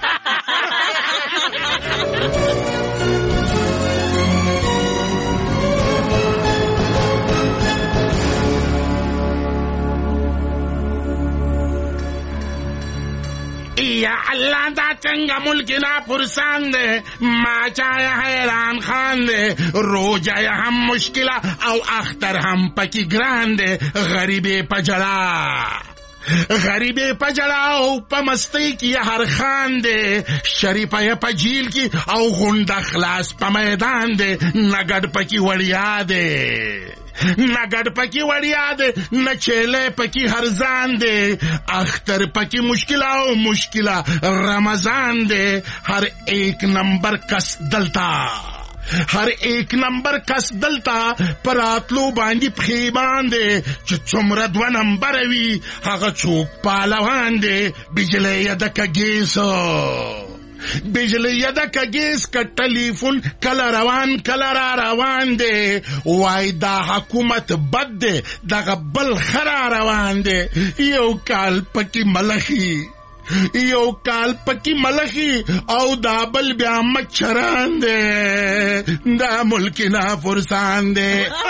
S8: یا اللہ دا چنگا ملکنا پرسان دے، ما چایا حیران خان دے، رو جایا ہم مشکلہ او اختر ہم پکی گران دے، غریبی پجڑا غریبی پجڑا او پا مستی کی ہر خان دے، شریفہ پا جیل کی او غنڈا خلاص پا میدان دے، نگڑ پکی وڑیا دے، نگڑ پکی وڑیا دے، نچیلے پکی ہرزان دے، اختر پکی مشکلہ او مشکلہ رمضان دے، ہر ایک نمبر کس دلتا ہر ایک نمبر کس دلتا پراتلو باندی پخیبان دے، چو چمرد و نمبر وی حقا چوک پالوان دے، بجلے یدک گیسو بجلی یدک گیس کا ٹیلیفون کلا روان کلا را روان دے، وای دا حکومت بد دے دا غبل خرا روان دے، یو کال پکی ملخی یو کال پکی ملخی او دا بل بیا مچھران دے، دا ملکی نا فرسان دے.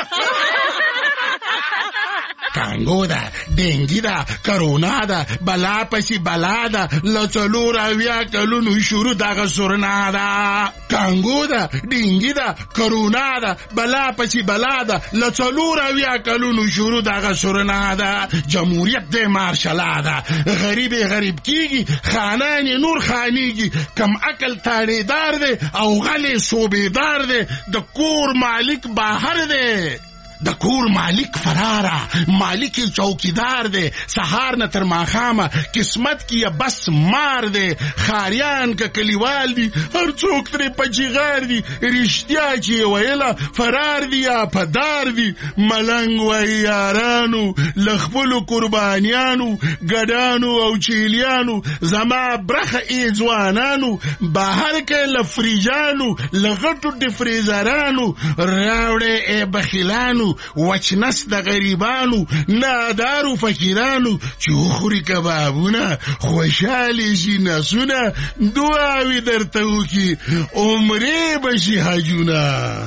S8: کانگو دا، ڈینگی دا، کرونا دا، بلا پسی بلا دا، لچلو راویا کلونو شروع دا غسرنا دا. کانگو دا، ڈینگی دا، کرونا دا، بلا پسی بلا دا، لچلو راویا کلونو شروع دا غسرنا دا. جمہوریت دے مارشلا دا، غریب غریب کیگی، خانانی نور خانیگی، کم عقل تاڑی دار دے او غلی صوبی دار دے، دا کور مالک باہر دے، د کور مالک فرارا، مالک چوکیدار دے، سہار نہ تر ماخاما قسمت کی بس مار دے، خاریان کا کلیوال دی، ہر چوک ترے پچی غار دی، رشتیا چی ویلا فرار دیا پدار دی. ملنگ و یارانو لخبلو قربانیانو گدانو او چیلیانو زما برخ ایزوانانو باہر کے لفریجانو لغٹو ڈفریزرانو راوڑے اے بخیلانو وچنس د غریبانو نادارو فقیرانو چې وخوري کبابونه خوشحالي شي نسونه دعاوي درته وکي عمرې بشي حجونه.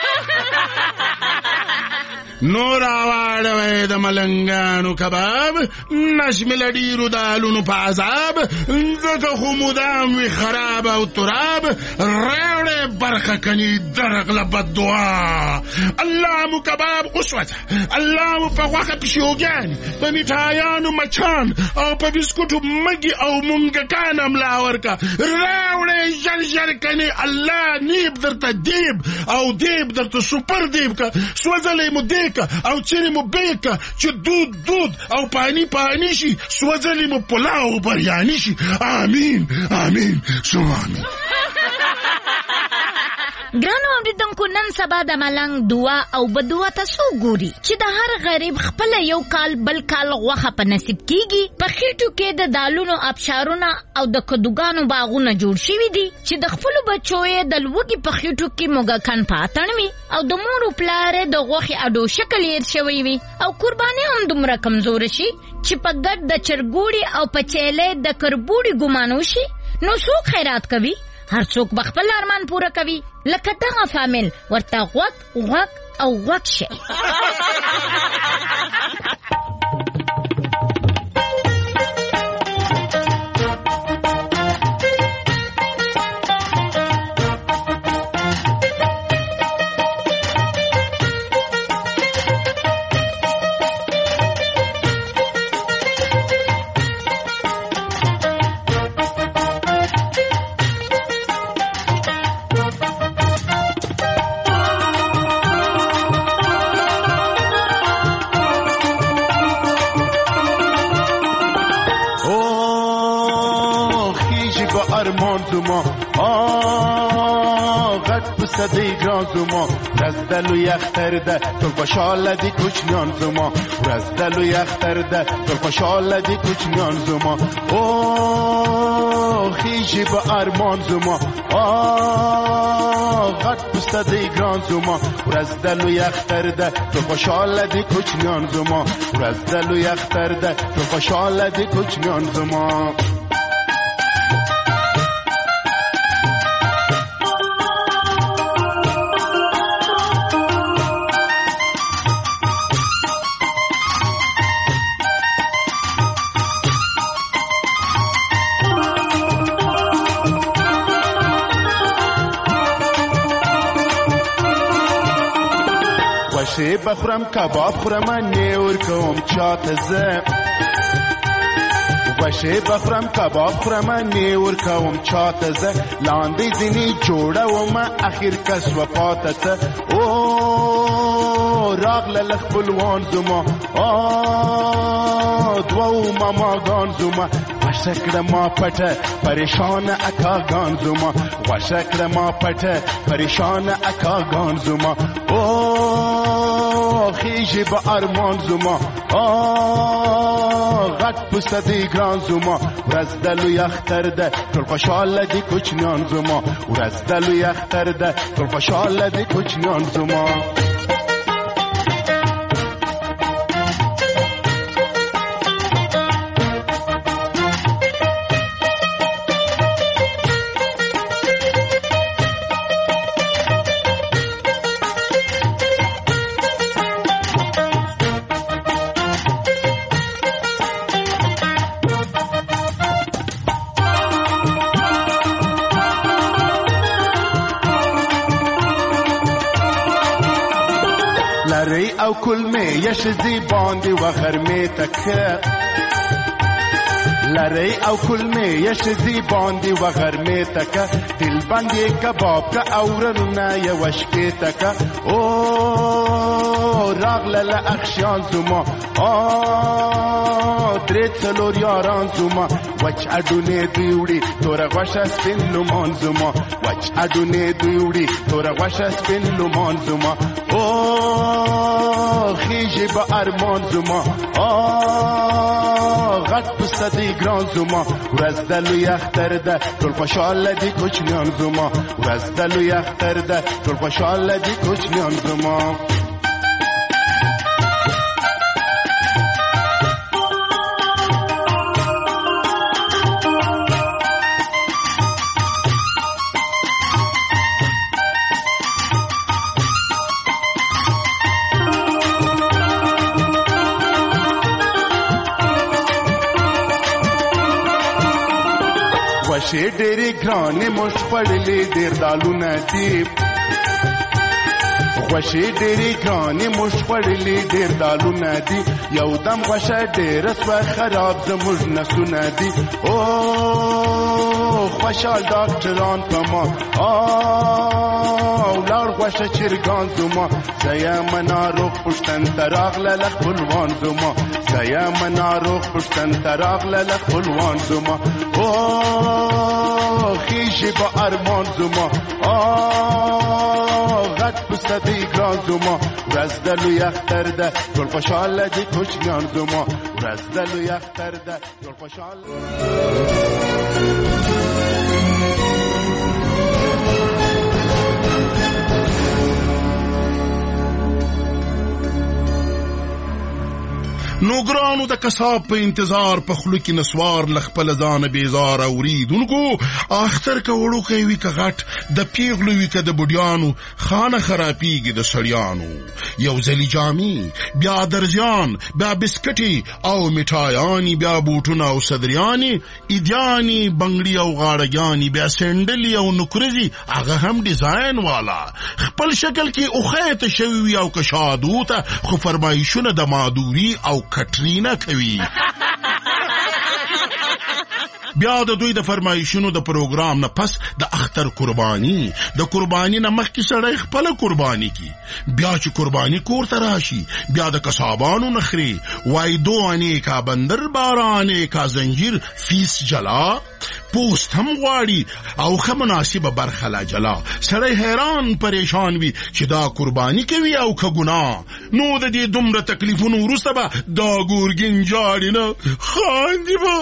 S8: نور آواړوي د ملنګانو کباب نشمل ډیرو دالونو په عذاب ځکه خو مدام وي خراب او تراب راوړې برخه کني درغله بدعا. الله مو کباب قسوته، الله مو په غوښه پشوګان په میټایانو مچان او په بسکوټو مګي او مونږکان املا ورکا راوړې ژر ژر کني الله نیب درته دیب او دیب درته سوپر دیب کا سوځلې مو دی او چیرې مو بیکا چې دود دود او پانی پانی شي، سوځلې مو پلاو بریانی شي. آمین آمین ثم آمین.
S11: ګرانو اوریدونکو، نن سبا د ملنګ دعا او بدعا تاسو ګوري چې د هر غریب خپل یو کال بل کال غوښه په نصیب کیږي. په خېټو کې د دالونو ابشارونه او د کدوګانو باغونه جوړ شوي دي چې د خپل بچو یې د لوګي په خېټو کې موږکان پاتن وي او د مور پلار د غوښې اډو شکل یې شوی وي او قرباني هم دومره کمزور شي چې په ګډ د چرګوړي او په چیلې د کربوړي ګمانو شي. نو څوک خیرات کوي؟ هر څوک بخپل ارمان پوره کوي. لکه دغه فامیل ورته غوږ غوږ او غوږ شي.
S12: ارمان زما آه غټ په صدې ګران زما ورځ د لوی اختر ده ټول خوشحاله دي کوچنیان زما ورځ د لوی اختر ده ټول خوشحاله دي کوچنیان زما او خیژي به ارمان زما آه غټ په صدې ګران زما ورځ د لوی اختر ده ټول خوشحاله دي کوچنیان زما ورځ د لوی اختر ده ټول خوشحاله دي کوچنیان زما غوښې بخورم کباب خورم نه ورکوم چاته زه غوښې بخورم کباب خورم نه ورکوم چاته زه لاندې ځینې جوړوم اخر کس وفاته څه او راغله خپلوان زما دوو ماماګان زما غوښه کړه ما پټه پریشانه اکاګان زما غوښه کړه ما پټه پریشانه اکاګان زما او خیژي به ارمان زما آه غټ په صدې ګران زما ورځ د لوی اختر ده ټول خوشحاله دي کوچنیان زما ورځ د لوی اختر ده ټول خوشحاله دي کوچنیان زما لری او کلمه یشزی باندې وغرمه تکه لری او کلمه یشزی باندې وغرمه تکه دل باندې کباب کا اورونه یوشکه تکه او راغله اخشان زما آه درې څلور یاران زما وچ اډونه دیوړي تور غوښه سپین لومان زما وچ اډونه دیوړي تور غوښه سپین لومان زما او خیژي به ارمان زما آه غټ په صدې ګران زما ورځ د لوی اختر ده ټول خوشحاله دي کوچنیان زما ورځ د لوی اختر ده ټول خوشحاله دي کوچنیان زما غوښې ډېرې ګرانې موږ خوړلې ډېر دالونه دي غوښې ډېرې ګرانې موږ خوړلې ډېر دالونه دي یو دم غوښه ډېره سوه خراب زموږ نسونه دي او خوشحال ډاکټران په ما ولاړ غوښه چرګان زما زه یم ناروغ پوښتن ته راغله خپلوان زما زه یم ناروغ پوښتن ته راغله خپلوان زما او خیژي به ارمان زما آه غټ په صدې ګران زما ورځ د لوی اختر ده ټول خوشحاله دي کوچنیان زما ورځ د لوی اختر ده ټول خوشحاله
S8: نو ګرانو د کساب په انتظار په خلو کې نسوار لخپل ځان بیزار اوریدونکو اختر کا وړو کوي کا غټ د پیغلو وی کا د بډیانو خانه خرابيږي د سړیانو یو ځلی جامي بیا درځان بیا بسکټي او میټایانی بیا بوټونه او صدریانی ایدیانی بنگړي او غاړګانی بیا سندلی او نکرزي هغه هم ډیزاین والا خپل شکل کې اوخه ته شوی او کا شادو ته خو فرمایشونه د مادوري او کټرینا کوي بیا د دوی د فرمایشونو د پروګرام نه پس د اختر قرباني، د قرباني نه مخکې سړی خپل قرباني کی، بیا چې قرباني کور ته راشي بیا د کسابانو نخري وای دو انې کا بندر بارانې کا زنجیر فیس جلا پوست هم غواړي او ښه مناسبه برخه لا جلا. سړی حیران پریشان وي چې دا قرباني کوي او که ګناه. نو د دې دومره تکلیفونو وروسته به دا ګورګین جاړي نه خاندي به.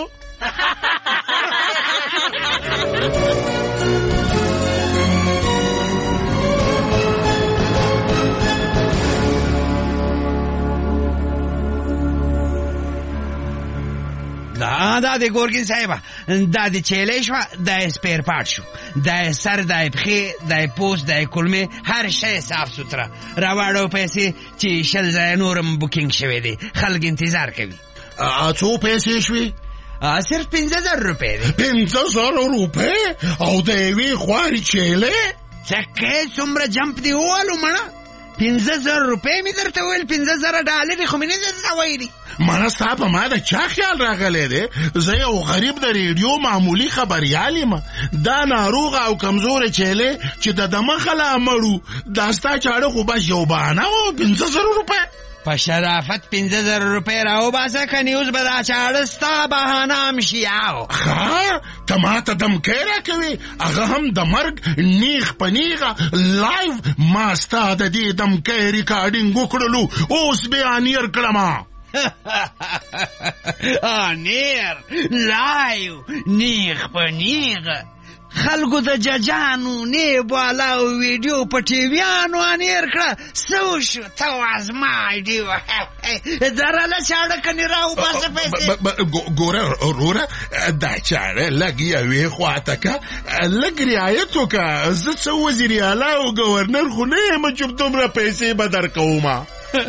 S10: دا دا د ګورګین صاحبه دا د چیلې شوه، دا سپیر پارټ شو، دا سر، دا پښې، دا پوست، دا کلمې، هر شی صاف سوتره راوړو پیسې چې شل ځایه نورم بوکینګ شوی دی، خلک انتظار کوي.
S8: څو پیسې شوې؟
S10: صرف پنځه زره روپۍ دی.
S8: پنځه زره روپۍ او د یوې خوارې چیلې؟
S10: چکې څومره جمپ دی ووالو مړه، پنځه زره روپۍ مې درته ویل، پنځه زره ډالرې خو مې نه درته ویلي.
S8: مړه ستا په ما د چا خیال راغلی دی؟ زه یو غریب د ریډیو معمولي خبریال یم، دا ناروغه او کمزوره چیلې چې د دمخه لا مړو، دا ستا چاړه خو بس یو بهانه و. پنځه زره روپۍ
S10: په شرافت پنځه زره روپۍ راوباسه که نیوز به دا چاړه ستا بهانه هم شي. او
S8: ښه ته ما ته دمکی راکوې، هغه هم د مرګ نیغ په نیغه لایو. ما ستا د دې دمکی ریکارډینګ وکړلو، اوس به انیر کړم.
S10: انیر لایو نیغ په نیغه خلکو د ججانو نیب والا او ویډیو په ټیویانو انیر کړه. څه وشو ته وازما ایډیو درله چاړه کنې راوباسه پیسې.
S8: ګوره وروره دا چاړه لږ یوې خواته که، لږ رعایت وکړه. زه څه وزیر اعلی او ګورنر خو نه یم چې دومره پیسې به درکومه.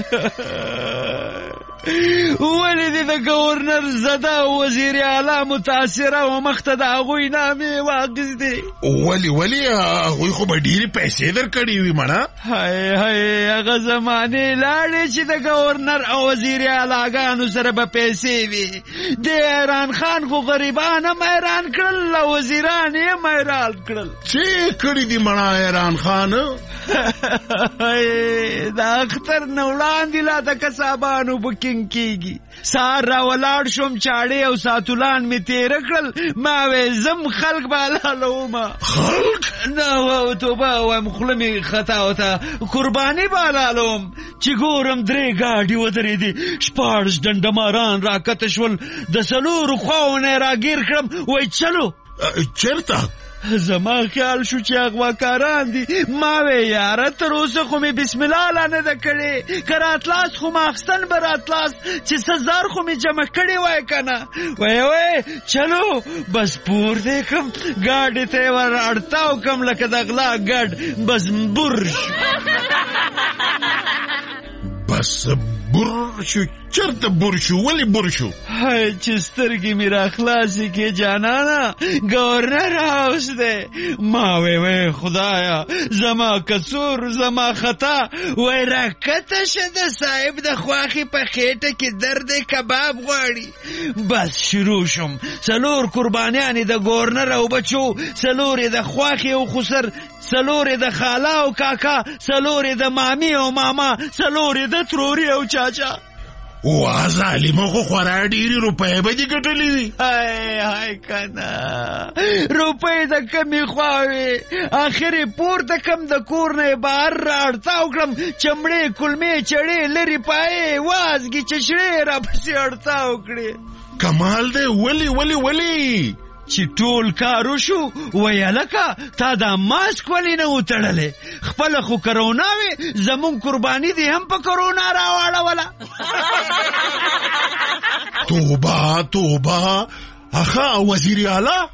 S10: ولې دې د ګورنر زده وزیر اعلی متاثره و مخته د هغوی نامې واخیستې؟
S8: ولې ولې هغوی خو به ډېرې پیسې درکړې وي مړه.
S10: هی هی هغه زمانې لاړې چې د ګورنر او وزیر اعلیګانو سره به پیسې وي. د حیران خان خو غریبان هم حیران کړل او وزیران یې هم حیران کړل.
S8: څه کړي دي مړه حیران خان؟
S10: د اختر نه وړاندې لا د کسابانو بوکینګ کیږي. سهار را ولاړ شوم، چاړې او ساتولان مې تېره کړل. ما وې زم خلک به حلالومه.
S8: خلک؟
S10: نه توبه وایم، خوله مې خطا وته. قرباني به حلالوم چې ګورم درې ګاډي ودرېدې، شپاړس ډنډماران راکته شول، د څلورو خواو نه یې راګیر کړم. وایي چلو.
S8: چېرته؟
S10: زما خیال شو چې اغواکاران دي. ما وې یاره تر اوسه خو مې بسم الله لا نه ده کړې، که راتلاس خو ما اخیستن به راتلاس چې څه زر خو مې جمع کړې وای که نه. وایي وایي چلو بس پور دی کم، ګاډې ته یې ور اړتاو کم لکه د غلا ګډ، بس بور شو.
S8: بس بور شو؟ چرته بور شو؟ ولی بور شو؟
S10: هی چې سترګې مې را خلاصې کې جانانه، ګورنر هاوس دی. ما وی وی خدایا زما کسور زما خطا. وی راکته شه د صاحب د خواخې په خېټه کې درد کباب غواړي. بس شروع شم. څلور قربانیانې د ګورنر او بچو، څلور یې د خواخې او خسر، څلور یې د خاله او کاکا، څلور یې د مامي او ماما، څلور یې د تروري او چاچا.
S8: وا ظالمه خو خورا ډېرې روپۍ به دې ګټلې وي.
S10: هی هی که نه، روپۍ د کمې خوا وې. آخر یې پورته کم، د کور نه یې بهر را اړتاو کړم. چمړې کلمې چړې لرې پایې وازګې چشړې را پسې اړتاو کړې.
S8: کمال دی. ولې ولې ولې
S10: چې ټول کار وشو؟ ویه لکه تا دا ماسک ولې نه و تړلی؟ خپله خو کرونا وې، زمونږ قرباني دې هم په کرونا راواړوله.
S8: توبه توبه. اخا وزیر اعلی؟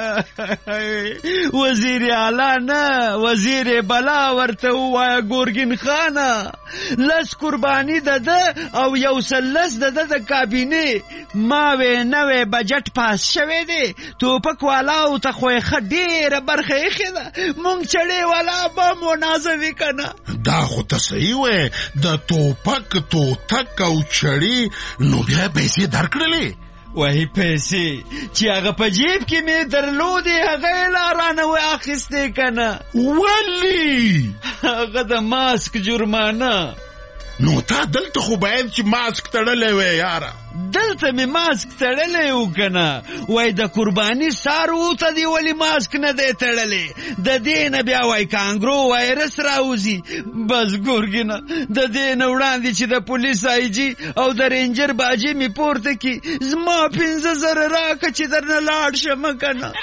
S10: وزیر اعلی نه، وزیر بلا ورته ووایه ګورګین خانه. لس قرباني د ده او یو سلس د ده د کابینې. ما وې نوی بجټ پاس شوی دی، ټوپک والاو ته خو یې ښه ډېره برخه ایښې ده، مونږ چړې والا بم ونازوي که نه.
S8: دا خو ته صحیح وې، د ټوپک توتک او چړې نو بیا پیسې درکړلې؟
S10: وای پیسې چې هغه په جیب کې مې درلودې هغه یې لا رانه واخیستې که نه.
S8: ولې؟
S10: هغه د ماسک جرمانه.
S8: نو تا دلته خو باید چې ماسک تړلی وی یاره.
S10: دلته مې ماسک تړلی و که نه. وای د قرباني سارو ته دې ولې ماسک نه دی تړلی؟ د دې نه بیا وای کانګرو وایرس راوځي. بس ګورګینه د دې نه وړاندې چې د پولیس آی جي او د رینجر باجې مې پورته کړي زما پنځه زره راکه چې درنه لاړ شم که نه.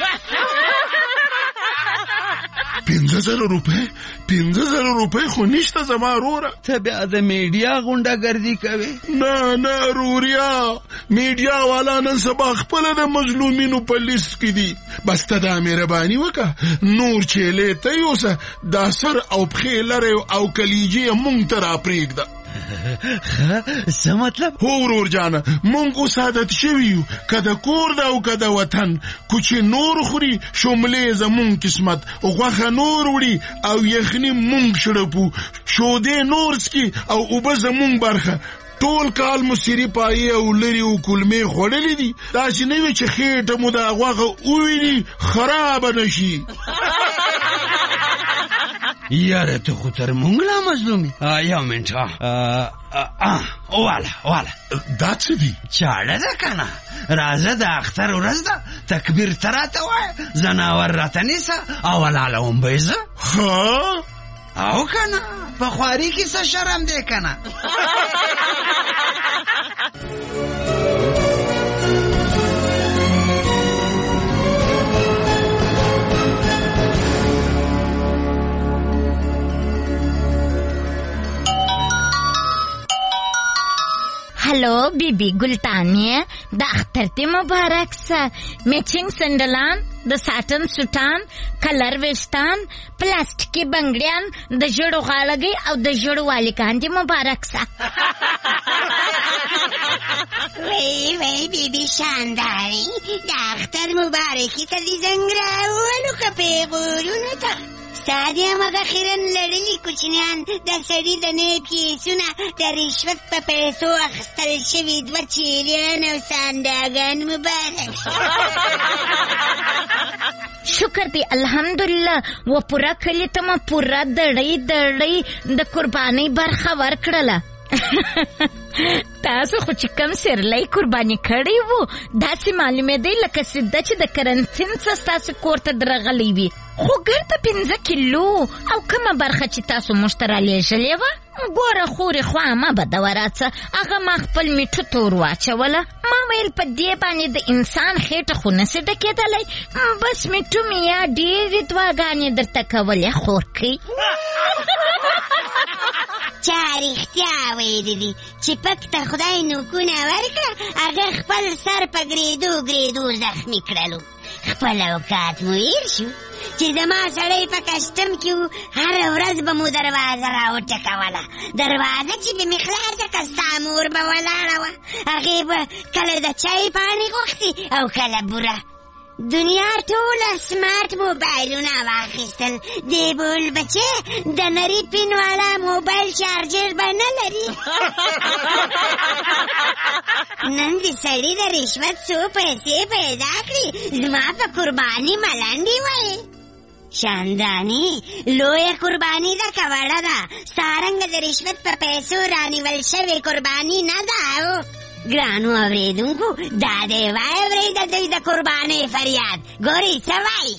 S8: پنځه زره روپۍ؟ پنځه زره روپۍ خو نشته زما روره.
S10: ته بیا د میډیا غونډه ګردي کوې؟
S8: نه نه روریا، میډیا والا نن سبا خپله د مظلومینو په لیست کې دي. بس ته دا مهرباني وکړه نور چیلې ته یوسه، دا سر او پښې لرې او کلیجې یې مونږ ته راپرېږده.
S10: څه مطلب؟
S8: هو ورور جانه، مونږ اوس عادت شوي یو که د کور ده او که د وطن. کوچې نور خوري شملې زمونږ قسمت، غوښه نور وړي او یخني مونږ شړپو، شودې نور څکي او اوبه زمونږ برخه. ټول کال مو سری پایې او لري او کلمې خوړلې دي. داسې نه وي چې خېټه مو د غوښه وویني خرابه نه شي.
S10: یاره ته خو تر مونږ لا مظلومي. یو منټ واله واله
S8: دا څه دي؟
S10: چاړه ده که نه؟ راځه د اختر ورځ ده، تکبیر ته راته وایه، ځناور راته نیسه او ولاړوم به یې زه.
S8: ها؟
S10: او که نه په خواري کې څه شرم دی که نه؟
S11: هلو بی بی ګلتانیه، د اختر تی مبارک سه. میچنګ سندلان، د ساټن سوټان، کلر ویشتان، پلاستیکي بنګړیان، د ژړو غاړګۍ او د ژړو والیکان دی مبارک سه.
S13: وی وی بی بی شانداري، د اختر مبارکي ته دې زنګ راولو که پیغورونو ته. ستا دې همغه خیرن لړلي کوچنیان د سړي د نیب کیسونه د رشوت په پیسو اخیستل شوي دوه چیلیان او سانداګان مبارک.
S11: شکر دی الحمدلله. و پوره کلي ته مو پوره دړۍ دړۍ د قربانۍ برخه ورکړله. تاسو خو چې کم سیرلی قرباني کړی وو داسې معلومېدی لکه سده چې د کرنتین څه ستاسو کور ته درغلی وي. خو ګرده پنځه کیلو او کومه برخه چې تاسو موږ ته رالیږلې وه، ګوره خورې خوا مه بدوه راڅه، هغه ما خپل میټو ته ور واچوله. ما ویل په دې باندې د انسان خېټه خو نسي ډکېدلی، بس میټو مې یا ډېرې دعاګانې درته کولې خورکۍ.
S13: چا رښتیا ویلي دي چې پک ته خدای نوکونه ورکړه، هغه خپل سر په ګریدو ګریدو زخمي کړلو. خپل اوقات مو هیر شو چې زما سړی په کشتم کې و، هره ورځ به مو دروازه راوټکوله. دروازه چې به مې خلاصه که ستا مور به ولاړه وه، هغې به کله د چای پاڼې غوښتې او کله بوره. دنیا ټوله سمارټ موبایلونه واخیستل. دې بول بچې د نري پین والا موبایل چارجر به نه لري. نن د سړي د رشوت څو پیسې پیدا کړي زما په قرباني ملنډې وایي. شانداني لویه قرباني ده که وړه ده؟ څرنګه د رشوت په پیسو رانیول شوې قرباني نه ده. ګرانو اورېدونکو دا دی واورئ د دوی د قربانۍ فریاد. ګورئ څه وایي.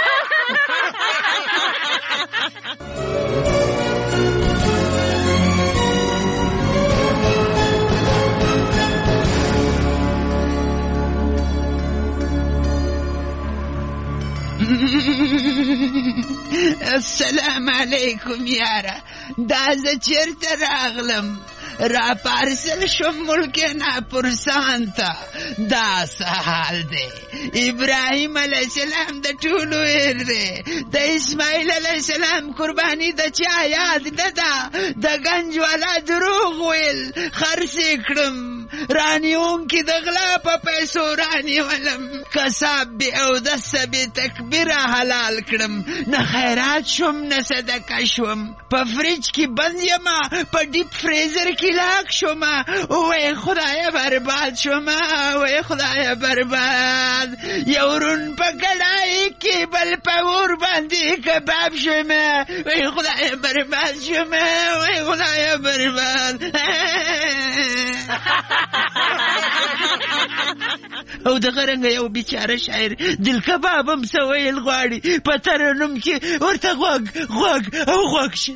S10: السلام علیکم یاره، دا زه چېرته راغلم؟ را پارسل شم ملک ناپرسان ته. دا څه حال دی؟ ابراهیم علیه السلام د ټولو هیر دی. د اسماعیل علیه السلام قرباني د چا یاد نه ده؟ د ګنج والا دروغ ویل، خرڅ یې کړم. رانیونکي د غلا په پیسو رانیولم قصاب بې اودسه بې تکبیره حلال کړم نه خیرات شوم نه صدقه شوم په فریج کې بند یمه په ډیپ فریزر کې لاک شومه وای خدایه برباد شومه وای خدایه برباد یو رون په کړای کې بل په اور باندې کباب شومه وای خدایه برباد شومه وای خدایه برباد او دغه رنګه یو بیچاره شاعر دل کباب هم څه ویل غواړي په ترنم کې ورته غوږ غوږ او غوږ شي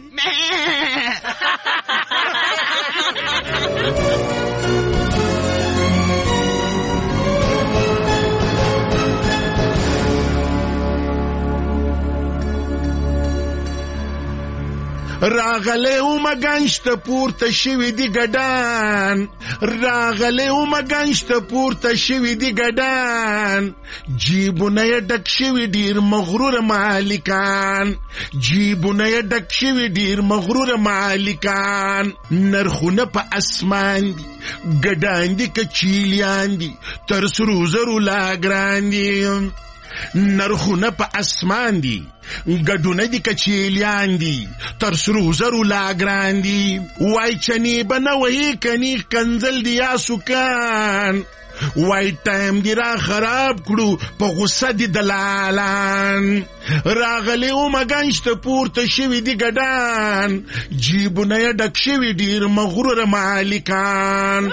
S8: راغلی اومه گنج ته پورته شوي دي ګډان راغلی اومه گنج ته پورته شوي دي ګډان جیبونه یې ډک شوي ډېر مغرور مالکان جیبونه یې ډک شوي ډېر مغرور مالکان نرخونه په اسمان دي ګډان دي که چیلیان دي تر سرو زرو لا ګران دي نرخونه په اسمان دي ګډونه دي که چیلیان دي تر سرو زرو لا ګران دي وای چنې به نه وهي کني کنځل دي یا سکان وای ټایم دی را خراب کړو په غصه دي دلالان راغلی اومه گنج ته پورته شوي دي ګډان جیبونه یې ډک شوي ډېر مغرور مالکان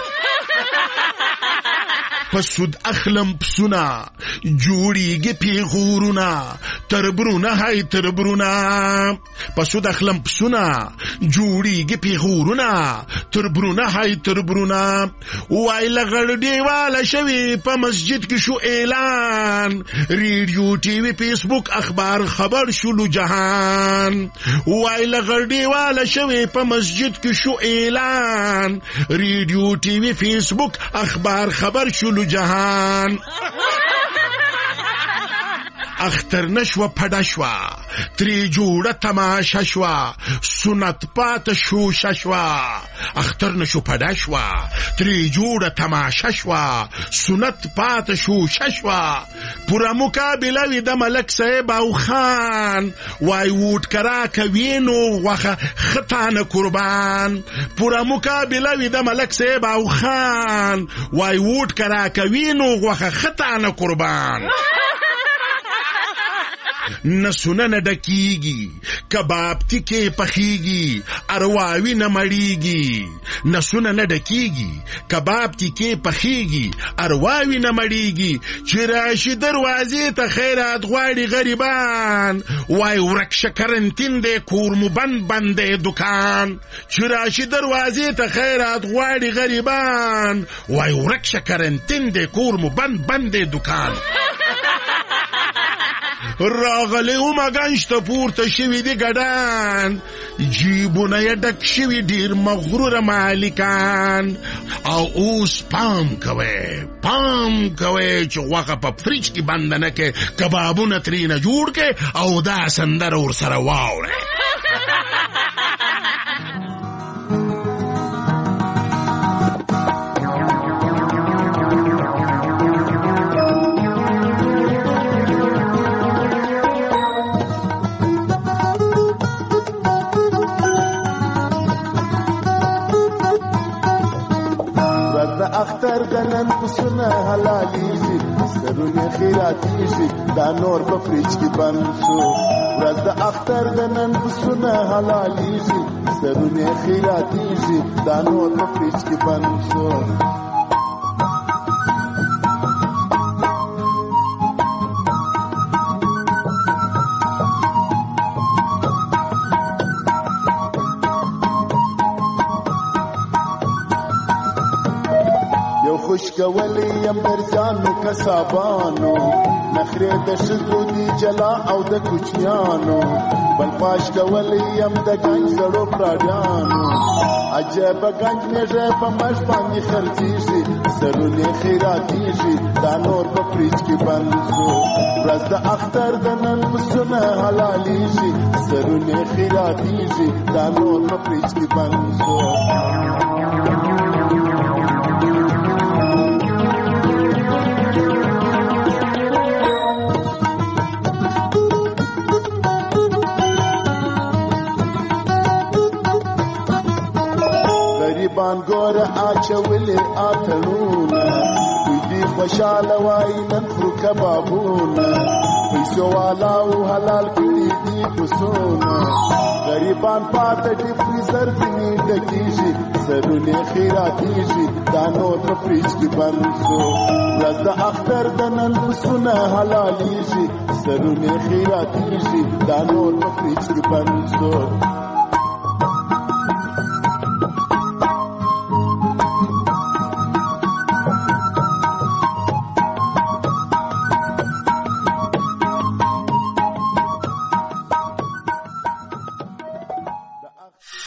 S8: پسود اخلم پسونه جوړیږي پیغورونه تربرونه های تربرونه پسود اخلم پسونه جوړیږي پیغورونه تربرونه های تربرونه وای لغړ دیواله شوي په مسجد کې شو اعلان ریډیو ټي وي فیسبوک اخبار خبر شلو جهان وای لغړ دیواله شوي په مسجد کې شو اعلان ریډیو ټي وي فیسبوک اخبار خبر شلو جهان اختر نشوه پډه شوه ترې جوړه تماشه شوه سنت پاته شوشه شوه اختر نشو پډه شوه ترې جوړه تماشه شوه سنت پاته شوشه شوه پوره مقابله وي د ملک صاحب او خان وای ووټ کرا کوي نو غوښه خطانه قربان پوره مقابله وي د ملک صاحب او خان وای ووټ کرا کوي نو غوښه خطانه قربان نسونه نه ډکیږي کباب تیکې پخیږي ارواوي نه مړیږي نسونه نه ډکیږي کباب تیکې پخیږي ارواوي نه مړیږي چې راشي دروازې ته خیرات غواړي غریبان وای ورک شکرنتین دی کور مو بند بند دی دکان چې راشي دروازې ته خیرات غواړي غریبان وای ورک شکرنتین دی کور مو بند بند دی دکان راغلی اومه گنج ته پورته شوي دي ګډان جیبونه یې ډک شوي ډېر مغروره مالکان او اوس پام کوئ پام کوئ چې غوښه په فریج کې بنده نه کړئ کبابونه ترېنه جوړ کړئ او دا سندره ورسره واورئ
S12: اختر دنن پسونه حلالیږي سرونه خیراتیږي دا نور په فریج کې بند شو ورځ د اختر دنن پسونه حلالیږي سرونه خیراتیږي دا نور په فریج کې بند شو خوشکولی یم برزانو کسابانو نخری د شزو دی جلا او د کوچنیانو بل پاش کولی یم د گنج زړو پراډیانو عجب گنج میږه په مش باندې خرڅیږي سرونه خیراتیږي دا نور په فریج کې بند شو ورځ د اختر د نن پسونه حلالیږي سرونه خیراتیږي دا نور په فریج کې بند شو غریبان ګور اچولې اتړونه دوی دې خوشاله وای نن خورو کبابونه پیسو والا او حلال کړي دي پسونه غریبان پاته دي فریزر دې ډکیږي سرونه خیراتیږي دا نور په فریج کې بند شو ورځ د اختر د نن پسونه حلالیږي سرونه خیراتیږي دا نور په فریج کې بند شو